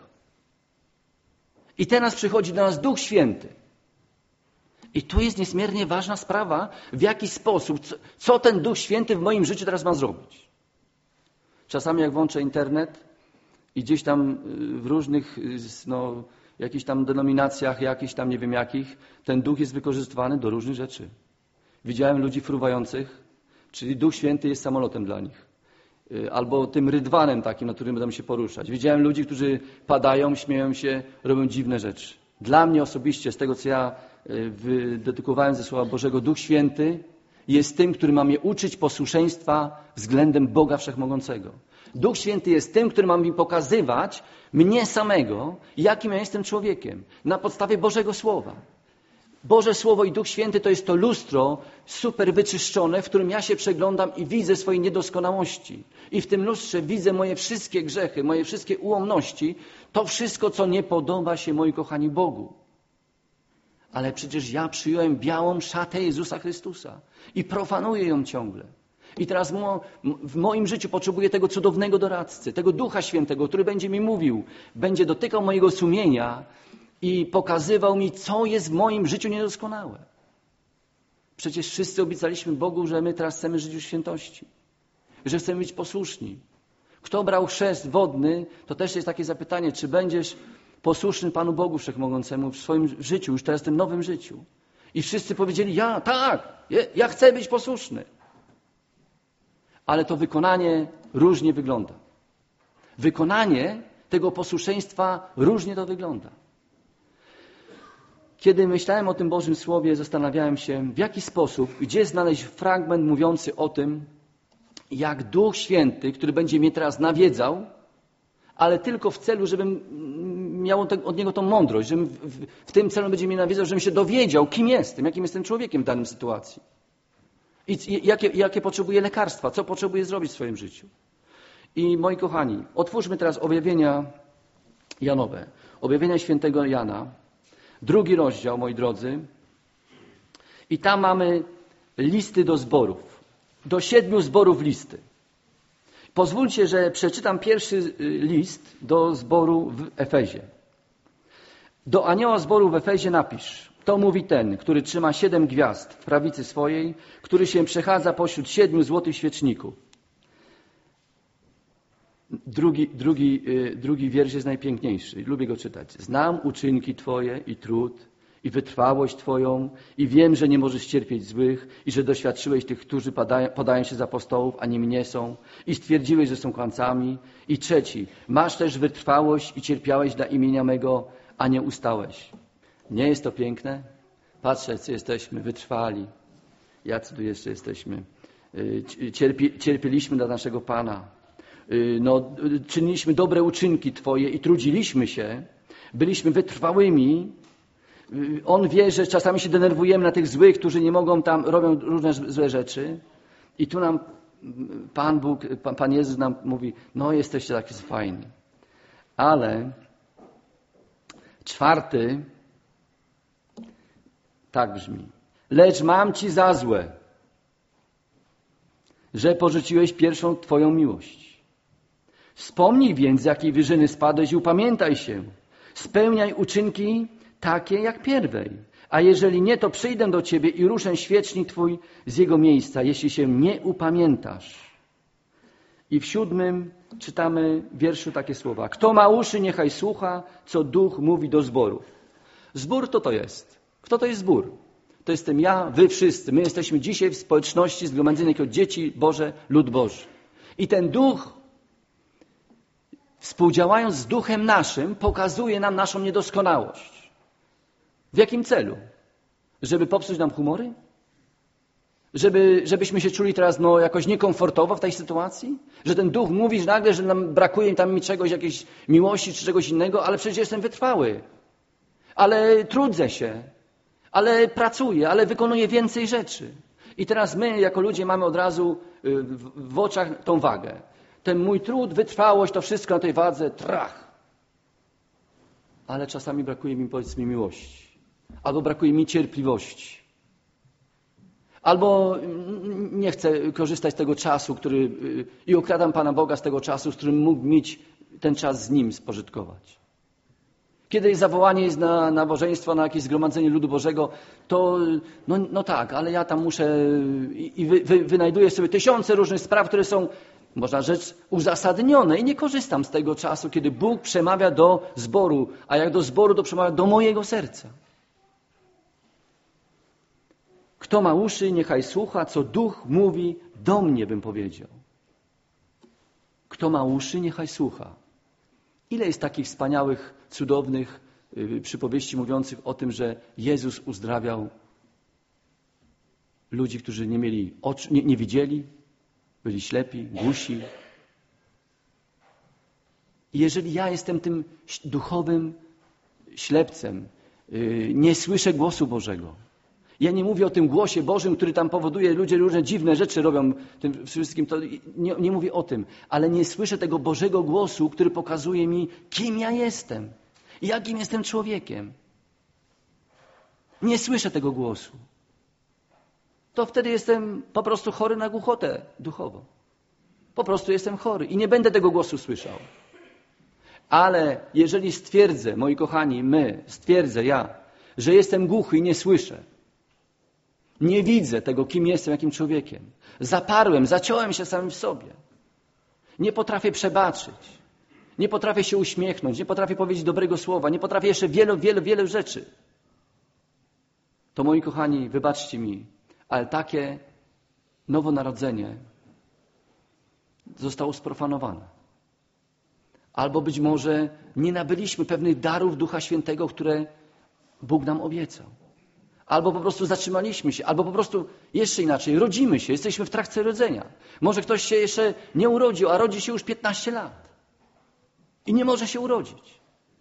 I teraz przychodzi do nas Duch Święty. I tu jest niezmiernie ważna sprawa, w jaki sposób, co ten Duch Święty w moim życiu teraz ma zrobić. Czasami jak włączę internet i gdzieś tam w różnych, jakichś tam denominacjach, jakichś tam nie wiem jakich, ten Duch jest wykorzystywany do różnych rzeczy. Widziałem ludzi fruwających, czyli Duch Święty jest samolotem dla nich. Albo tym rydwanem takim, na którym będą się poruszać. Widziałem ludzi, którzy padają, śmieją się, robią dziwne rzeczy. Dla mnie osobiście, z tego co ja dedykowałem ze Słowa Bożego, Duch Święty jest tym, który ma mnie uczyć posłuszeństwa względem Boga Wszechmogącego. Duch Święty jest tym, który ma mi pokazywać mnie samego, jakim ja jestem człowiekiem, na podstawie Bożego Słowa. Boże Słowo i Duch Święty to jest to lustro super wyczyszczone, w którym ja się przeglądam i widzę swoje niedoskonałości. I w tym lustrze widzę moje wszystkie grzechy, moje wszystkie ułomności, to wszystko, co nie podoba się, moi kochani, Bogu. Ale przecież ja przyjąłem białą szatę Jezusa Chrystusa i profanuję ją ciągle. I teraz w moim życiu potrzebuję tego cudownego doradcy, tego Ducha Świętego, który będzie mi mówił, będzie dotykał mojego sumienia i pokazywał mi, co jest w moim życiu niedoskonałe. Przecież wszyscy obiecaliśmy Bogu, że my teraz chcemy żyć w świętości, że chcemy być posłuszni. Kto brał chrzest wodny, to też jest takie zapytanie, czy będziesz posłuszny Panu Bogu Wszechmogącemu w swoim życiu, już teraz w tym nowym życiu. I wszyscy powiedzieli, ja chcę być posłuszny. Ale to wykonanie różnie wygląda. Wykonanie tego posłuszeństwa różnie to wygląda. Kiedy myślałem o tym Bożym Słowie, zastanawiałem się, w jaki sposób, gdzie znaleźć fragment mówiący o tym, jak Duch Święty, który będzie mnie teraz nawiedzał, ale tylko w celu, żebym miał od Niego tą mądrość, żebym w tym celu będzie mnie nawiedzał, żebym się dowiedział, kim jestem, jakim jestem człowiekiem w danej sytuacji. I jakie potrzebuję lekarstwa, co potrzebuję zrobić w swoim życiu. I moi kochani, otwórzmy teraz objawienia Janowe. Objawienia świętego Jana, 2 rozdział, moi drodzy. I tam mamy listy do zborów. Do 7 zborów listy. Pozwólcie, że przeczytam pierwszy list do zboru w Efezie. Do anioła zboru w Efezie napisz. To mówi ten, który trzyma 7 gwiazd w prawicy swojej, który się przechadza pośród 7 złotych świeczników. Drugi wiersz jest najpiękniejszy. Lubię go czytać. Znam uczynki Twoje i trud, i wytrwałość Twoją, i wiem, że nie możesz cierpieć złych, i że doświadczyłeś tych, którzy podają się za apostołów, a nimi nie są, i stwierdziłeś, że są kłamcami. I 3. Masz też wytrwałość i cierpiałeś dla imienia mego, a nie ustałeś. Nie jest to piękne? Patrzcie, jacy jesteśmy wytrwali. Jacy tu jeszcze jesteśmy. Cierpieliśmy dla naszego Pana. Czyniliśmy dobre uczynki Twoje i trudziliśmy się. Byliśmy wytrwałymi. On wie, że czasami się denerwujemy na tych złych, którzy nie mogą tam, robią różne złe rzeczy. I tu nam Pan Bóg, Pan Jezus nam mówi, jesteście tacy fajni. Ale 4 tak brzmi. Lecz mam Ci za złe, że porzuciłeś pierwszą Twoją miłość. Wspomnij więc, z jakiej wyżyny spadłeś i upamiętaj się. Spełniaj uczynki takie jak pierwej. A jeżeli nie, to przyjdę do Ciebie i ruszę świecznik Twój z jego miejsca, jeśli się nie upamiętasz. I w 7 czytamy w wierszu takie słowa. Kto ma uszy, niechaj słucha, co Duch mówi do zborów. Zbór to jest. Kto to jest zbór? To jestem ja, wy wszyscy. My jesteśmy dzisiaj w społeczności zgromadzeni jako dzieci Boże, lud Boży. I ten Duch, współdziałając z Duchem naszym, pokazuje nam naszą niedoskonałość. W jakim celu? Żeby popsuć nam humory? Żebyśmy się czuli teraz jakoś niekomfortowo w tej sytuacji? Że ten Duch mówi, że nagle, że nam brakuje tam czegoś, jakiejś miłości czy czegoś innego, ale przecież jestem wytrwały. Ale trudzę się. Ale pracuję, ale wykonuję więcej rzeczy. I teraz my, jako ludzie, mamy od razu w oczach tą wagę. Ten mój trud, wytrwałość, to wszystko na tej wadze, trach. Ale czasami brakuje mi, powiedzmy, miłości. Albo brakuje mi cierpliwości. Albo nie chcę korzystać z tego czasu, i okradam Pana Boga z tego czasu, z którym mógł mieć ten czas z Nim spożytkować. Kiedy zawołanie jest na nabożeństwo, na jakieś zgromadzenie ludu Bożego, to tak, ale ja tam muszę i wynajduję sobie tysiące różnych spraw, które są, można rzec, uzasadnione i nie korzystam z tego czasu, kiedy Bóg przemawia do zboru, a jak do zboru, to przemawia do mojego serca. Kto ma uszy, niechaj słucha, co Duch mówi do mnie, bym powiedział. Kto ma uszy, niechaj słucha. Ile jest takich wspaniałych, cudownych przypowieści mówiących o tym, że Jezus uzdrawiał ludzi, którzy nie mieli oczu, nie widzieli, byli ślepi, głusi. I jeżeli ja jestem tym duchowym ślepcem, nie słyszę głosu Bożego. Ja nie mówię o tym głosie Bożym, który tam powoduje, ludzie różne dziwne rzeczy robią tym wszystkim. To nie mówię o tym, ale nie słyszę tego Bożego głosu, który pokazuje mi, kim ja jestem. Jakim jestem człowiekiem. Nie słyszę tego głosu. To wtedy jestem po prostu chory na głuchotę duchowo. Po prostu jestem chory i nie będę tego głosu słyszał. Ale jeżeli stwierdzę, moi kochani, stwierdzę ja, że jestem głuchy i nie słyszę, nie widzę tego, kim jestem, jakim człowiekiem. Zaciąłem się samym w sobie. Nie potrafię przebaczyć. Nie potrafię się uśmiechnąć. Nie potrafię powiedzieć dobrego słowa. Nie potrafię jeszcze wiele rzeczy. To, moi kochani, wybaczcie mi, ale takie nowonarodzenie zostało sprofanowane. Albo być może nie nabyliśmy pewnych darów Ducha Świętego, które Bóg nam obiecał. Albo po prostu zatrzymaliśmy się, albo po prostu jeszcze inaczej, rodzimy się, jesteśmy w trakcie rodzenia. Może ktoś się jeszcze nie urodził, a rodzi się już 15 lat i nie może się urodzić.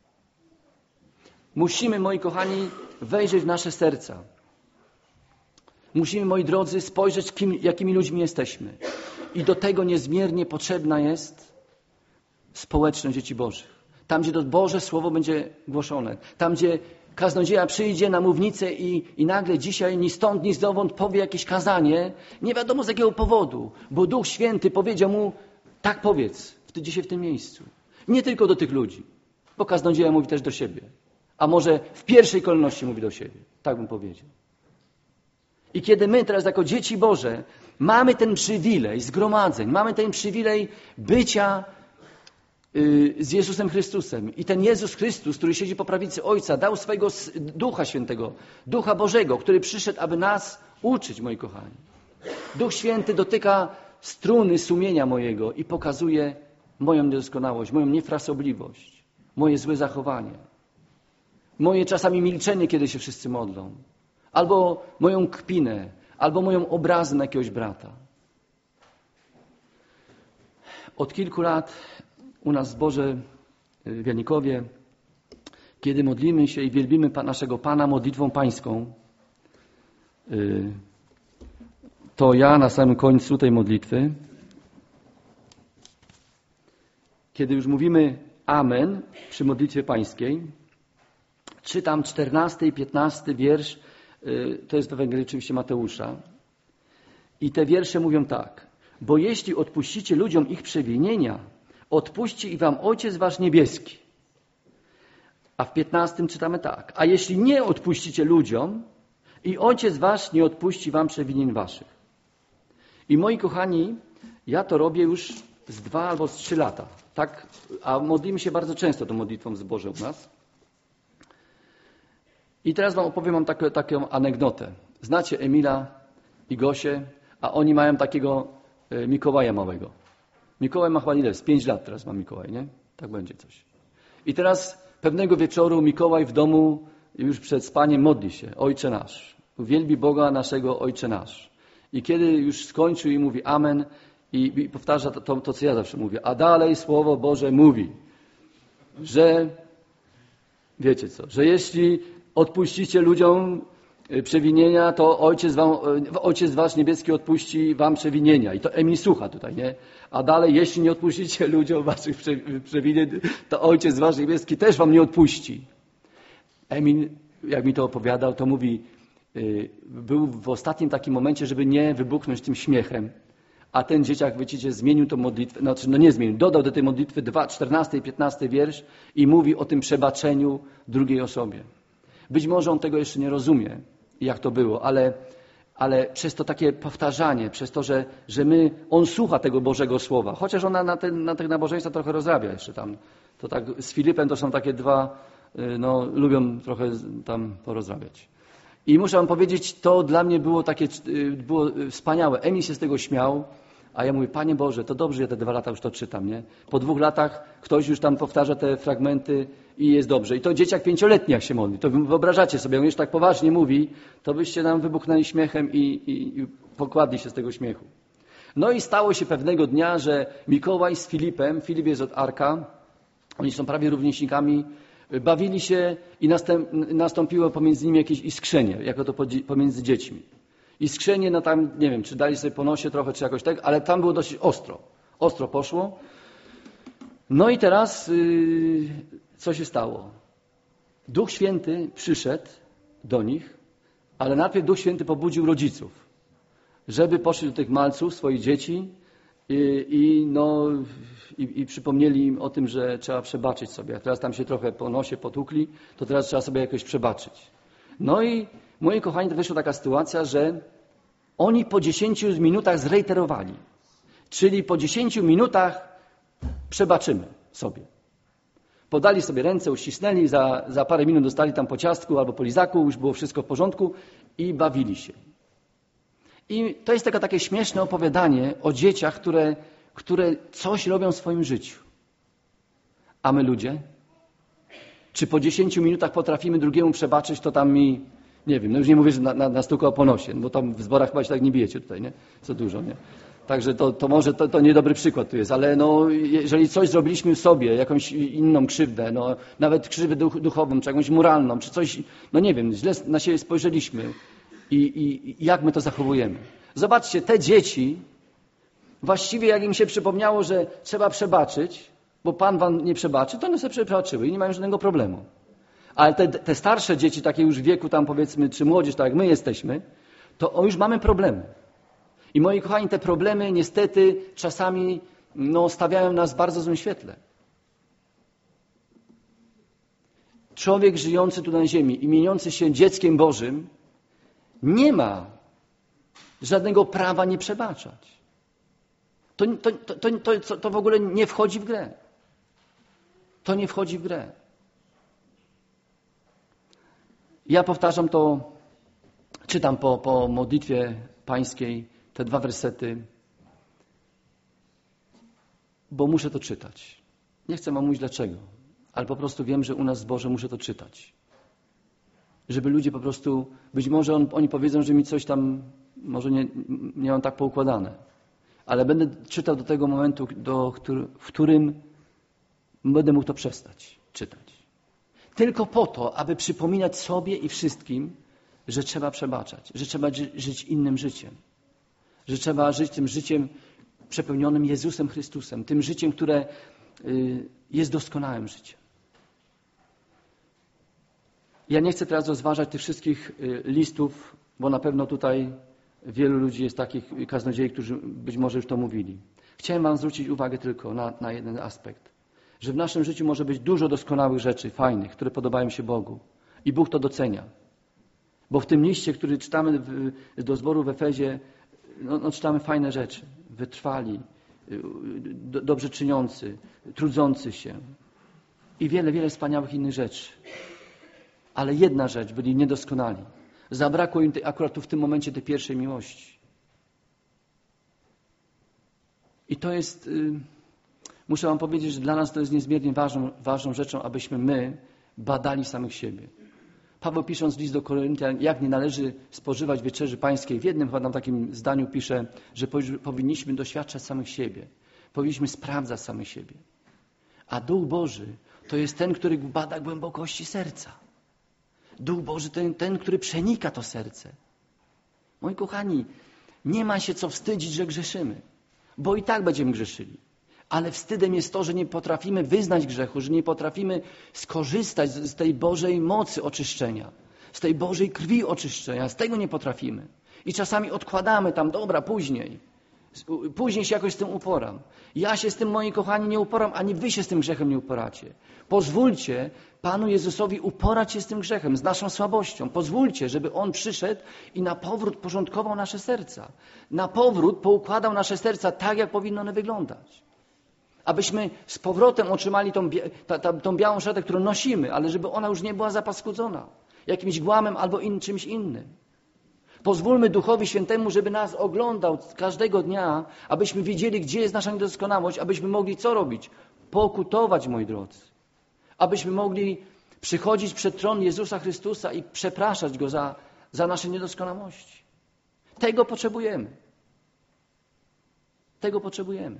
Musimy, moi kochani, wejrzeć w nasze serca. Musimy, moi drodzy, spojrzeć, jakimi ludźmi jesteśmy. I do tego niezmiernie potrzebna jest społeczność dzieci Bożych. Tam, gdzie to Boże Słowo będzie głoszone. Tam, gdzie kaznodzieja przyjdzie na mównicę i nagle dzisiaj ni stąd, ni zowąd powie jakieś kazanie. Nie wiadomo z jakiego powodu. Bo Duch Święty powiedział mu, tak powiedz, dzisiaj w tym miejscu. Nie tylko do tych ludzi. Bo kaznodzieja mówi też do siebie. A może w pierwszej kolejności mówi do siebie. Tak bym powiedział. I kiedy my teraz jako dzieci Boże mamy ten przywilej zgromadzeń, mamy ten przywilej bycia z Jezusem Chrystusem. I ten Jezus Chrystus, który siedzi po prawicy Ojca, dał swojego Ducha Świętego, Ducha Bożego, który przyszedł, aby nas uczyć, moi kochani. Duch Święty dotyka struny sumienia mojego i pokazuje moją niedoskonałość, moją niefrasobliwość, moje złe zachowanie, moje czasami milczenie, kiedy się wszyscy modlą, albo moją kpinę, albo moją obrazę na jakiegoś brata. Od kilku lat u nas w zborze w Janikowie, kiedy modlimy się i wielbimy naszego Pana modlitwą pańską, to ja na samym końcu tej modlitwy, kiedy już mówimy Amen przy modlitwie pańskiej, czytam 14 i 15 wiersz, to jest w Ewangelii oczywiście Mateusza. I te wiersze mówią tak. Bo jeśli odpuścicie ludziom ich przewinienia, odpuści i wam Ojciec wasz niebieski. A w 15 czytamy tak. A jeśli nie odpuścicie ludziom, i Ojciec wasz nie odpuści wam przewinień waszych. I moi kochani, ja to robię już z 2 albo z 3 lata. Tak? A modlimy się bardzo często tą modlitwą zboże u nas. I teraz wam opowiem wam taką anegdotę. Znacie Emila i Gosię, a oni mają takiego Mikołaja małego. Mikołaj ma chyba ile? Z 5 lat teraz ma Mikołaj, nie? Tak będzie coś. I teraz pewnego wieczoru Mikołaj w domu już przed spaniem modli się. Ojcze nasz. Uwielbi Boga naszego Ojcze nasz. I kiedy już skończył i mówi amen i powtarza to, co ja zawsze mówię. A dalej Słowo Boże mówi, że wiecie co, że jeśli odpuścicie ludziom przewinienia, to Ojciec Wasz Niebieski odpuści wam przewinienia. I to Emil słucha tutaj, nie? A dalej, jeśli nie odpuścicie ludziom waszych przewinień, to Ojciec Wasz Niebieski też wam nie odpuści. Emil, jak mi to opowiadał, to mówi, był w ostatnim takim momencie, żeby nie wybuchnąć tym śmiechem. A ten dzieciak, wiecie, zmienił tą modlitwę, nie zmienił, dodał do tej modlitwy 14 i 15 wiersz i mówi o tym przebaczeniu drugiej osobie. Być może on tego jeszcze nie rozumie, jak to było, ale przez to takie powtarzanie, przez to, że on słucha tego Bożego Słowa, chociaż on na tych nabożeństwach trochę rozrabia jeszcze tam. To tak z Filipem to są takie dwa, lubią trochę tam porozrabiać. I muszę wam powiedzieć, to dla mnie było wspaniałe. Emil się z tego śmiał, a ja mówię, Panie Boże, to dobrze, ja te 2 lata już to czytam, nie? Po 2 latach ktoś już tam powtarza te fragmenty i jest dobrze. I to dzieciak 5-letni jak się modli. To wyobrażacie sobie, on już tak poważnie mówi, to byście nam wybuchnęli śmiechem i pokładli się z tego śmiechu. No i stało się pewnego dnia, że Mikołaj z Filipem, Filip jest od Arka, oni są prawie rówieśnikami, bawili się i nastąpiło pomiędzy nimi jakieś iskrzenie, jako to pomiędzy dziećmi. Iskrzenie, no tam, nie wiem, czy dali sobie po nosie trochę, czy jakoś tak, ale tam było dosyć ostro. Ostro poszło. No i teraz co się stało? Duch Święty przyszedł do nich, ale najpierw Duch Święty pobudził rodziców, żeby poszli do tych malców, swoich dzieci i przypomnieli im o tym, że trzeba przebaczyć sobie. Jak teraz tam się trochę po nosie potłukli, to teraz trzeba sobie jakoś przebaczyć. No i moi kochani, to wyszła taka sytuacja, że oni po 10 minutach zrejterowali. Czyli po 10 minutach przebaczymy sobie. Podali sobie ręce, uścisnęli, za parę minut dostali tam po ciastku albo po lizaku, już było wszystko w porządku i bawili się. I to jest tylko takie śmieszne opowiadanie o dzieciach, które coś robią w swoim życiu. A my ludzie? Czy po 10 minutach potrafimy drugiemu przebaczyć, to tam nie wiem, już nie mówię, że na stuko po nosie, bo tam w zborach chyba się tak nie bijecie tutaj, nie? Co dużo, nie? Także to może to niedobry przykład tu jest, ale jeżeli coś zrobiliśmy sobie, jakąś inną krzywdę, nawet krzywdę duchową, czy jakąś moralną, czy coś, nie wiem, źle na siebie spojrzeliśmy i jak my to zachowujemy. Zobaczcie, te dzieci, właściwie jak im się przypomniało, że trzeba przebaczyć, bo Pan wam nie przebaczy, to one sobie przebaczyły i nie mają żadnego problemu. Ale te starsze dzieci, takie już w wieku tam powiedzmy, czy młodzież, tak jak my jesteśmy, to już mamy problemy. I moi kochani, te problemy niestety czasami stawiają nas w bardzo złym świetle. Człowiek żyjący tu na ziemi i mieniący się dzieckiem Bożym nie ma żadnego prawa nie przebaczać. To w ogóle nie wchodzi w grę. To nie wchodzi w grę. Ja powtarzam to, czytam po modlitwie pańskiej te 2 wersety, bo muszę to czytać. Nie chcę wam mówić dlaczego, ale po prostu wiem, że u nas w zborze muszę to czytać. Żeby ludzie po prostu, być może oni powiedzą, że mi coś tam, może nie mam tak poukładane, ale będę czytał do tego momentu, w którym będę mógł to przestać czytać. Tylko po to, aby przypominać sobie i wszystkim, że trzeba przebaczać, że trzeba żyć innym życiem, że trzeba żyć tym życiem przepełnionym Jezusem Chrystusem, tym życiem, które jest doskonałym życiem. Ja nie chcę teraz rozważać tych wszystkich listów, bo na pewno tutaj wielu ludzi jest takich kaznodziei, którzy być może już to mówili. Chciałem wam zwrócić uwagę tylko na jeden aspekt. Że w naszym życiu może być dużo doskonałych rzeczy, fajnych, które podobają się Bogu. I Bóg to docenia. Bo w tym liście, który czytamy do zboru w Efezie, czytamy fajne rzeczy. Wytrwali, dobrze czyniący, trudzący się i wiele, wiele wspaniałych innych rzeczy. Ale jedna rzecz, byli niedoskonali. Zabrakło im akurat tu w tym momencie tej pierwszej miłości. I to jest, muszę wam powiedzieć, że dla nas to jest niezmiernie ważną rzeczą, abyśmy my badali samych siebie. Paweł, pisząc list do Koryntian, jak nie należy spożywać wieczerzy pańskiej, w jednym chyba tam takim zdaniu pisze, że powinniśmy doświadczać samych siebie. Powinniśmy sprawdzać samych siebie. A Duch Boży to jest ten, który bada głębokości serca. Duch Boży to ten, który przenika to serce. Moi kochani, nie ma się co wstydzić, że grzeszymy, bo i tak będziemy grzeszyli. Ale wstydem jest to, że nie potrafimy wyznać grzechu, że nie potrafimy skorzystać z tej Bożej mocy oczyszczenia, z tej Bożej krwi oczyszczenia. Z tego nie potrafimy. I czasami odkładamy tam, dobra, później się jakoś z tym uporam. Ja się z tym, moi kochani, nie uporam, ani wy się z tym grzechem nie uporacie. Pozwólcie Panu Jezusowi uporać się z tym grzechem, z naszą słabością. Pozwólcie, żeby On przyszedł i na powrót porządkował nasze serca. Na powrót poukładał nasze serca tak, jak powinno one wyglądać. Abyśmy z powrotem otrzymali tą białą szatę, którą nosimy, ale żeby ona już nie była zapaskudzona jakimś głamem albo czymś innym. Pozwólmy Duchowi Świętemu, żeby nas oglądał każdego dnia, abyśmy wiedzieli, gdzie jest nasza niedoskonałość, abyśmy mogli co robić? Pokutować, moi drodzy. Abyśmy mogli przychodzić przed tron Jezusa Chrystusa i przepraszać Go za nasze niedoskonałości. Tego potrzebujemy. Tego potrzebujemy.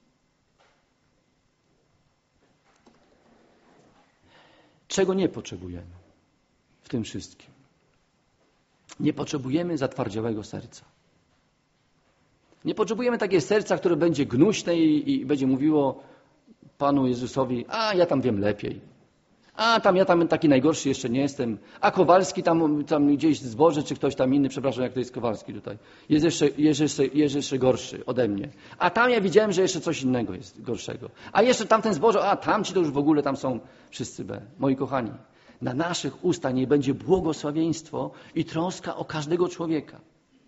Czego nie potrzebujemy w tym wszystkim? Nie potrzebujemy zatwardziałego serca. Nie potrzebujemy takiego serca, które będzie gnuśne i będzie mówiło Panu Jezusowi, a ja tam wiem lepiej. Ja tam taki najgorszy jeszcze nie jestem. A Kowalski tam gdzieś zboże, czy ktoś tam inny, przepraszam, jak to jest Kowalski tutaj, jest jeszcze gorszy ode mnie. A tam ja widziałem, że jeszcze coś innego jest gorszego. A jeszcze tamten zboże, a tamci to już w ogóle tam są wszyscy B. Moi kochani, na naszych ustach niech będzie błogosławieństwo i troska o każdego człowieka.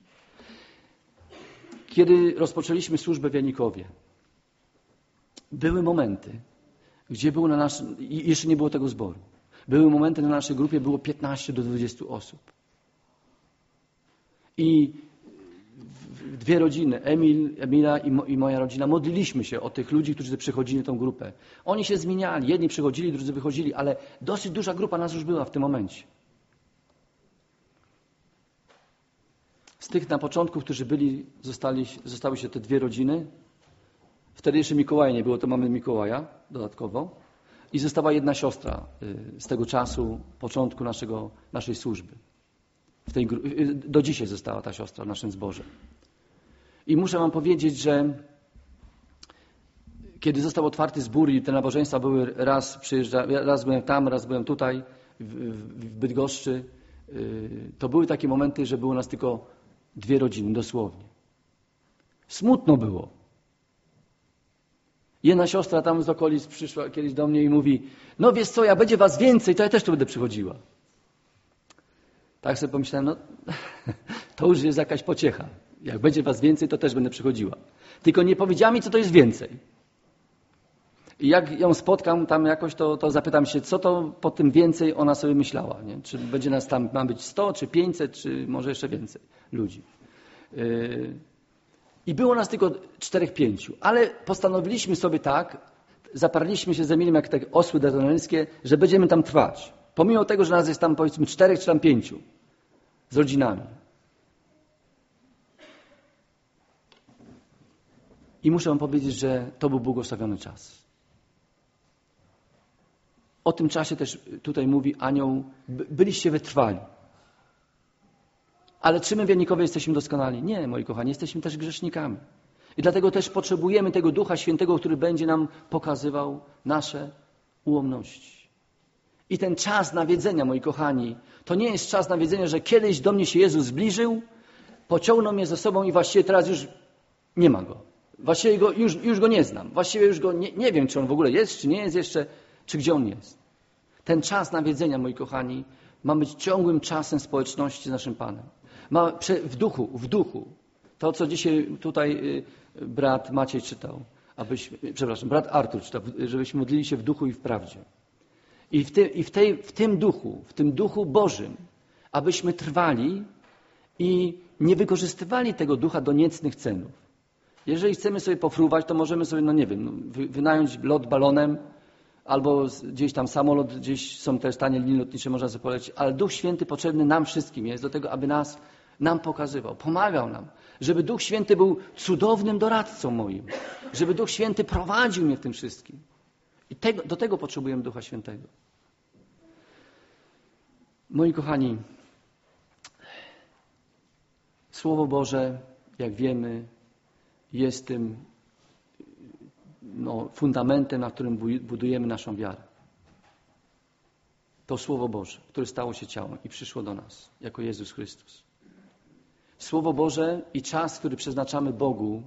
Kiedy rozpoczęliśmy służbę w Janikowie, były momenty, gdzie było jeszcze nie było tego zboru. Były momenty na naszej grupie, było 15 do 20 osób. I dwie rodziny, Emila i moja rodzina, modliliśmy się o tych ludzi, którzy przychodzili na tą grupę. Oni się zmieniali, jedni przychodzili, drudzy wychodzili, ale dosyć duża grupa nas już była w tym momencie. Z tych na początku, którzy byli, zostały się te dwie rodziny. Wtedy jeszcze Mikołaja nie było, to mamy Mikołaja dodatkowo. I została jedna siostra z tego czasu, początku naszej służby. Do dzisiaj została ta siostra w naszym zborze. I muszę wam powiedzieć, że kiedy został otwarty zbór i te nabożeństwa były, raz byłem tam, raz byłem tutaj, w Bydgoszczy, to były takie momenty, że było nas tylko dwie rodziny, dosłownie. Smutno było. Jedna siostra tam z okolic przyszła kiedyś do mnie i mówi, no wiesz co, jak będzie was więcej, to ja też tu będę przychodziła. Tak sobie pomyślałem, no to już jest jakaś pociecha. Jak będzie was więcej, to też będę przychodziła. Tylko nie powiedziała mi, co to jest więcej. I jak ją spotkam tam jakoś, to zapytam się, co to po tym więcej ona sobie myślała. Nie? Czy będzie nas tam, ma być 100, czy 500, czy może jeszcze więcej ludzi. I było nas tylko 4-5. Ale postanowiliśmy sobie tak, zaparliśmy się z Emilem jak te osły dardanelskie, że będziemy tam trwać. Pomimo tego, że nas jest tam powiedzmy 4 czy tam 5 z rodzinami. I muszę wam powiedzieć, że to był błogosławiony czas. O tym czasie też tutaj mówi anioł, byliście wytrwali. Ale czy my w Janikowie jesteśmy doskonali? Nie, moi kochani, jesteśmy też grzesznikami. I dlatego też potrzebujemy tego Ducha Świętego, który będzie nam pokazywał nasze ułomności. I ten czas nawiedzenia, moi kochani, to nie jest czas nawiedzenia, że kiedyś do mnie się Jezus zbliżył, pociągnął mnie ze sobą i właściwie teraz już nie ma Go. Właściwie już Go nie znam. Właściwie już Go nie wiem, czy On w ogóle jest, czy nie jest jeszcze, czy gdzie On jest. Ten czas nawiedzenia, moi kochani, ma być ciągłym czasem społeczności z naszym Panem. W duchu. To, co dzisiaj tutaj brat Maciej czytał, brat Artur czytał, żebyśmy modlili się w duchu i w prawdzie. I w tym duchu Bożym, abyśmy trwali i nie wykorzystywali tego ducha do niecnych celów. Jeżeli chcemy sobie pofruwać, to możemy sobie, wynająć lot balonem, albo gdzieś tam samolot, gdzieś są też tanie linie lotnicze, można sobie polecieć, ale Duch Święty potrzebny nam wszystkim jest do tego, aby nam pokazywał, pomagał nam, żeby Duch Święty był cudownym doradcą moim, żeby Duch Święty prowadził mnie w tym wszystkim. I do tego potrzebujemy Ducha Świętego. Moi kochani, Słowo Boże, jak wiemy, jest tym fundamentem, na którym budujemy naszą wiarę. To Słowo Boże, które stało się ciałem i przyszło do nas jako Jezus Chrystus. Słowo Boże i czas, który przeznaczamy Bogu,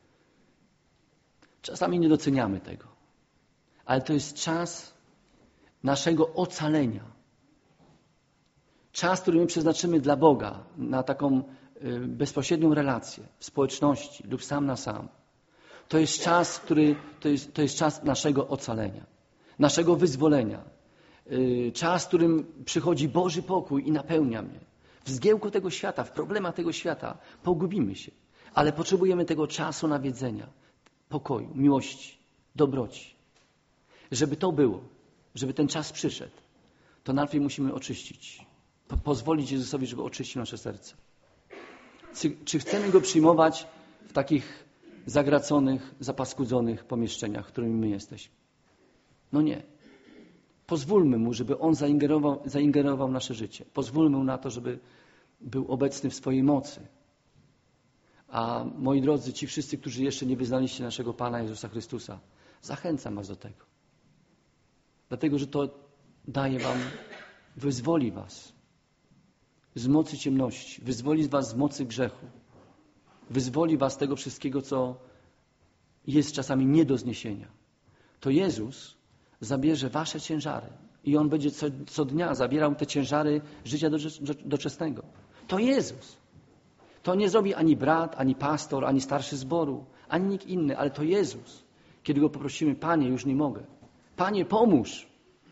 czasami nie doceniamy tego, ale to jest czas naszego ocalenia. Czas, który my przeznaczymy dla Boga na taką bezpośrednią relację w społeczności lub sam na sam. To jest czas, to jest czas naszego ocalenia, naszego wyzwolenia. Czas, w którym przychodzi Boży pokój i napełnia mnie. W zgiełku tego świata, w problemach tego świata pogubimy się, ale potrzebujemy tego czasu nawiedzenia, pokoju, miłości, dobroci. Żeby to było, żeby ten czas przyszedł, to najpierw musimy oczyścić. Pozwolić Jezusowi, żeby oczyścił nasze serce. Czy chcemy Go przyjmować w takich zagraconych, zapaskudzonych pomieszczeniach, w którymi my jesteśmy? No nie. Pozwólmy Mu, żeby On zaingerował w nasze życie. Pozwólmy Mu na to, żeby był obecny w swojej mocy. A moi drodzy, ci wszyscy, którzy jeszcze nie wyznaliście naszego Pana Jezusa Chrystusa, zachęcam was do tego. Dlatego, że to daje wam, wyzwoli was z mocy ciemności, wyzwoli was z mocy grzechu, wyzwoli was z tego wszystkiego, co jest czasami nie do zniesienia. To Jezus zabierze wasze ciężary i On będzie co dnia zabierał te ciężary życia doczesnego. To Jezus. To nie zrobi ani brat, ani pastor, ani starszy zboru, ani nikt inny, ale to Jezus. Kiedy Go poprosimy, Panie, już nie mogę. Panie, pomóż.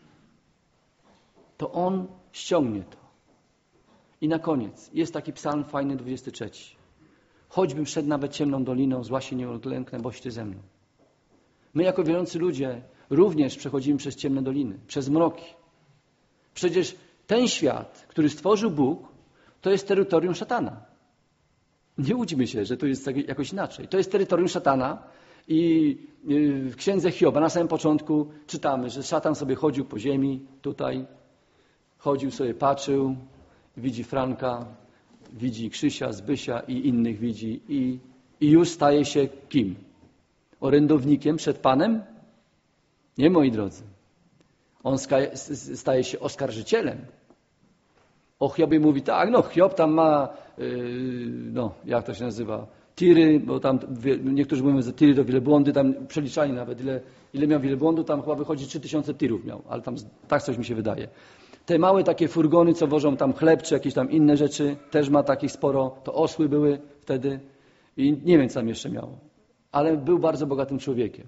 To On ściągnie to. I na koniec jest taki psalm fajny, 23. Choćbym szedł nawet ciemną doliną, zła się nie ulęknę, boś Ty ze mną. My jako wierzący ludzie również przechodzimy przez ciemne doliny, przez mroki. Przecież ten świat, który stworzył Bóg, to jest terytorium szatana. Nie łudźmy się, że to jest jakoś inaczej. To jest terytorium szatana i w księdze Hioba na samym początku czytamy, że szatan sobie chodził po ziemi, tutaj chodził sobie, patrzył, widzi Franka, widzi Krzysia, Zbysia i innych widzi i już staje się kim? Orędownikiem przed Panem? Nie, moi drodzy. On staje się oskarżycielem. O Hiobie mówi tak, Hiob tam ma, jak to się nazywa, tiry, bo tam niektórzy mówią, że tiry to wielbłądy, tam przeliczali nawet, ile miał wielbłądu, tam chyba wychodzi 3000 tirów miał, ale tam tak coś mi się wydaje. Te małe takie furgony, co wożą tam chleb, czy jakieś tam inne rzeczy, też ma takich sporo, to osły były wtedy i nie wiem, co tam jeszcze miało. Ale był bardzo bogatym człowiekiem.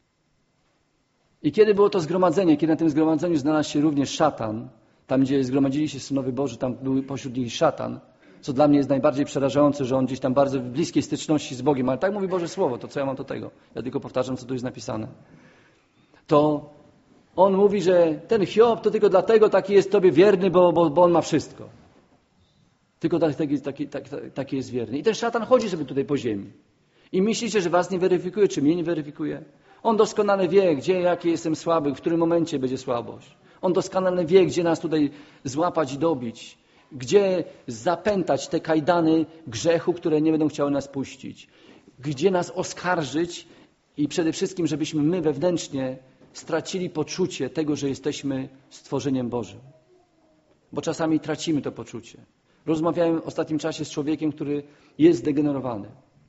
I kiedy było to zgromadzenie, kiedy na tym zgromadzeniu znalazł się również szatan, tam gdzie zgromadzili się synowie Boży, tam był pośród nich szatan, co dla mnie jest najbardziej przerażające, że on gdzieś tam bardzo w bliskiej styczności z Bogiem, ale tak mówi Boże Słowo, to co ja mam do tego? Ja tylko powtarzam, co tu jest napisane. To on mówi, że ten Hiob to tylko dlatego taki jest Tobie wierny, bo on ma wszystko. Tylko taki jest wierny. I ten szatan chodzi sobie tutaj po ziemi. I myślicie, że was nie weryfikuje, czy mnie nie weryfikuje? On doskonale wie, jaki jestem słaby, w którym momencie będzie słabość. On doskonale wie, gdzie nas tutaj złapać i dobić. Gdzie zapętać te kajdany grzechu, które nie będą chciały nas puścić. Gdzie nas oskarżyć i przede wszystkim, żebyśmy my wewnętrznie stracili poczucie tego, że jesteśmy stworzeniem Bożym. Bo czasami tracimy to poczucie. Rozmawiałem w ostatnim czasie z człowiekiem, który jest zdegenerowany.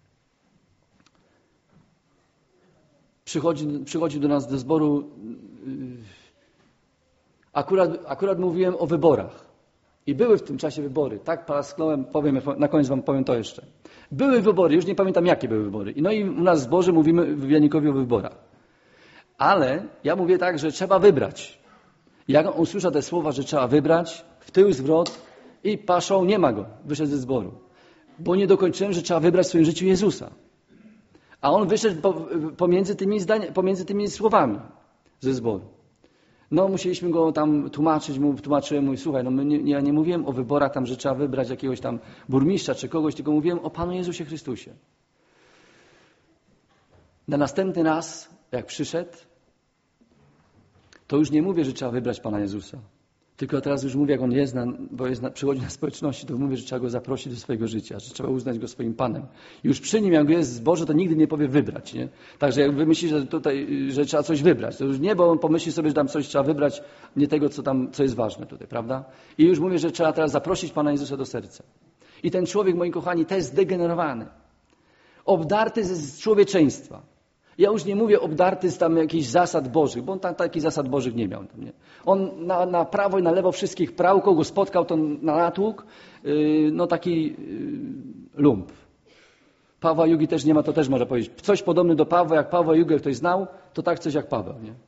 Przychodzi do nas do zboru. Akurat mówiłem o wyborach. I były w tym czasie wybory. Tak parasknąłem, powiem, na koniec wam powiem to jeszcze. Były wybory, już nie pamiętam jakie były wybory. No i u nas w zborze mówimy w Janikowie o wyborach. Ale ja mówię tak, że trzeba wybrać. Jak on usłyszał te słowa, że trzeba wybrać, w tył zwrot i paszą, nie ma go, wyszedł ze zboru. Bo nie dokończyłem, że trzeba wybrać w swoim życiu Jezusa. A on wyszedł pomiędzy tymi słowami ze zboru. No musieliśmy go tam tłumaczyć, tłumaczyłem mu, słuchaj, no ja nie mówiłem o wyborach tam, że trzeba wybrać jakiegoś tam burmistrza czy kogoś, tylko mówiłem o Panu Jezusie Chrystusie. Na następny raz, jak przyszedł, to już nie mówię, że trzeba wybrać Pana Jezusa. Tylko teraz już mówię, jak on jest, przychodzi na społeczności, to mówię, że trzeba go zaprosić do swojego życia, że trzeba uznać go swoim Panem. Już przy nim, jak jest w zborze, to nigdy nie powie wybrać. Nie? Także jak wymyśli, że trzeba coś wybrać, to już nie, bo on pomyśli sobie, że tam coś trzeba wybrać, nie tego, co jest ważne tutaj, prawda? I już mówię, że trzeba teraz zaprosić Pana Jezusa do serca. I ten człowiek, moi kochani, też zdegenerowany, obdarty z człowieczeństwa. Ja już nie mówię obdarty z tam jakichś zasad bożych, bo on tam takich zasad bożych nie miał. Tam, nie? On na prawo i na lewo wszystkich prał, kogo spotkał, to na natłuk, no taki lump. Pawła Jugi też nie ma, to też może powiedzieć. Coś podobne do Pawła, jak Pawła Jugę ktoś znał, to tak coś jak Paweł. Nie?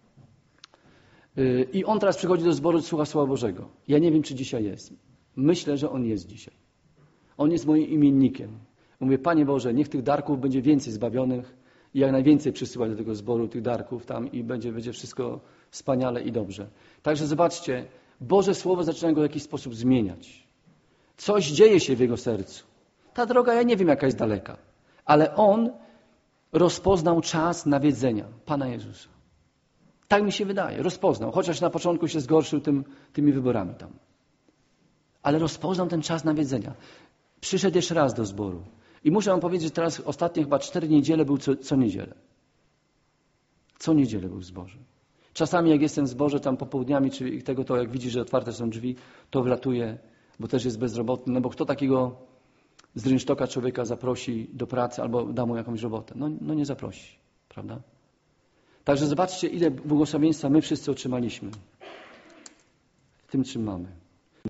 I on teraz przychodzi do zboru, słucha Słowa Bożego. Ja nie wiem, czy dzisiaj jest. Myślę, że on jest dzisiaj. On jest moim imiennikiem. Mówię, Panie Boże, niech tych darków będzie więcej zbawionych, i jak najwięcej przysyłać do tego zboru tych darków tam i będzie wszystko wspaniale i dobrze. Także zobaczcie, Boże Słowo zaczyna go w jakiś sposób zmieniać. Coś dzieje się w jego sercu. Ta droga, ja nie wiem, jaka jest daleka, ale on rozpoznał czas nawiedzenia Pana Jezusa. Tak mi się wydaje, rozpoznał, chociaż na początku się zgorszył tymi wyborami tam. Ale rozpoznał ten czas nawiedzenia. Przyszedł jeszcze raz do zboru. I muszę wam powiedzieć, że teraz ostatnie chyba 4 niedziele był co niedzielę. Co niedzielę był w zborze. Czasami jak jestem w zborze tam popołudniami, czy tego, to jak widzi, że otwarte są drzwi, to wlatuje, bo też jest bezrobotny. No bo kto takiego z rynsztoka człowieka zaprosi do pracy albo da mu jakąś robotę? No nie zaprosi, prawda? Także zobaczcie, ile błogosławieństwa my wszyscy otrzymaliśmy w tym, czym mamy.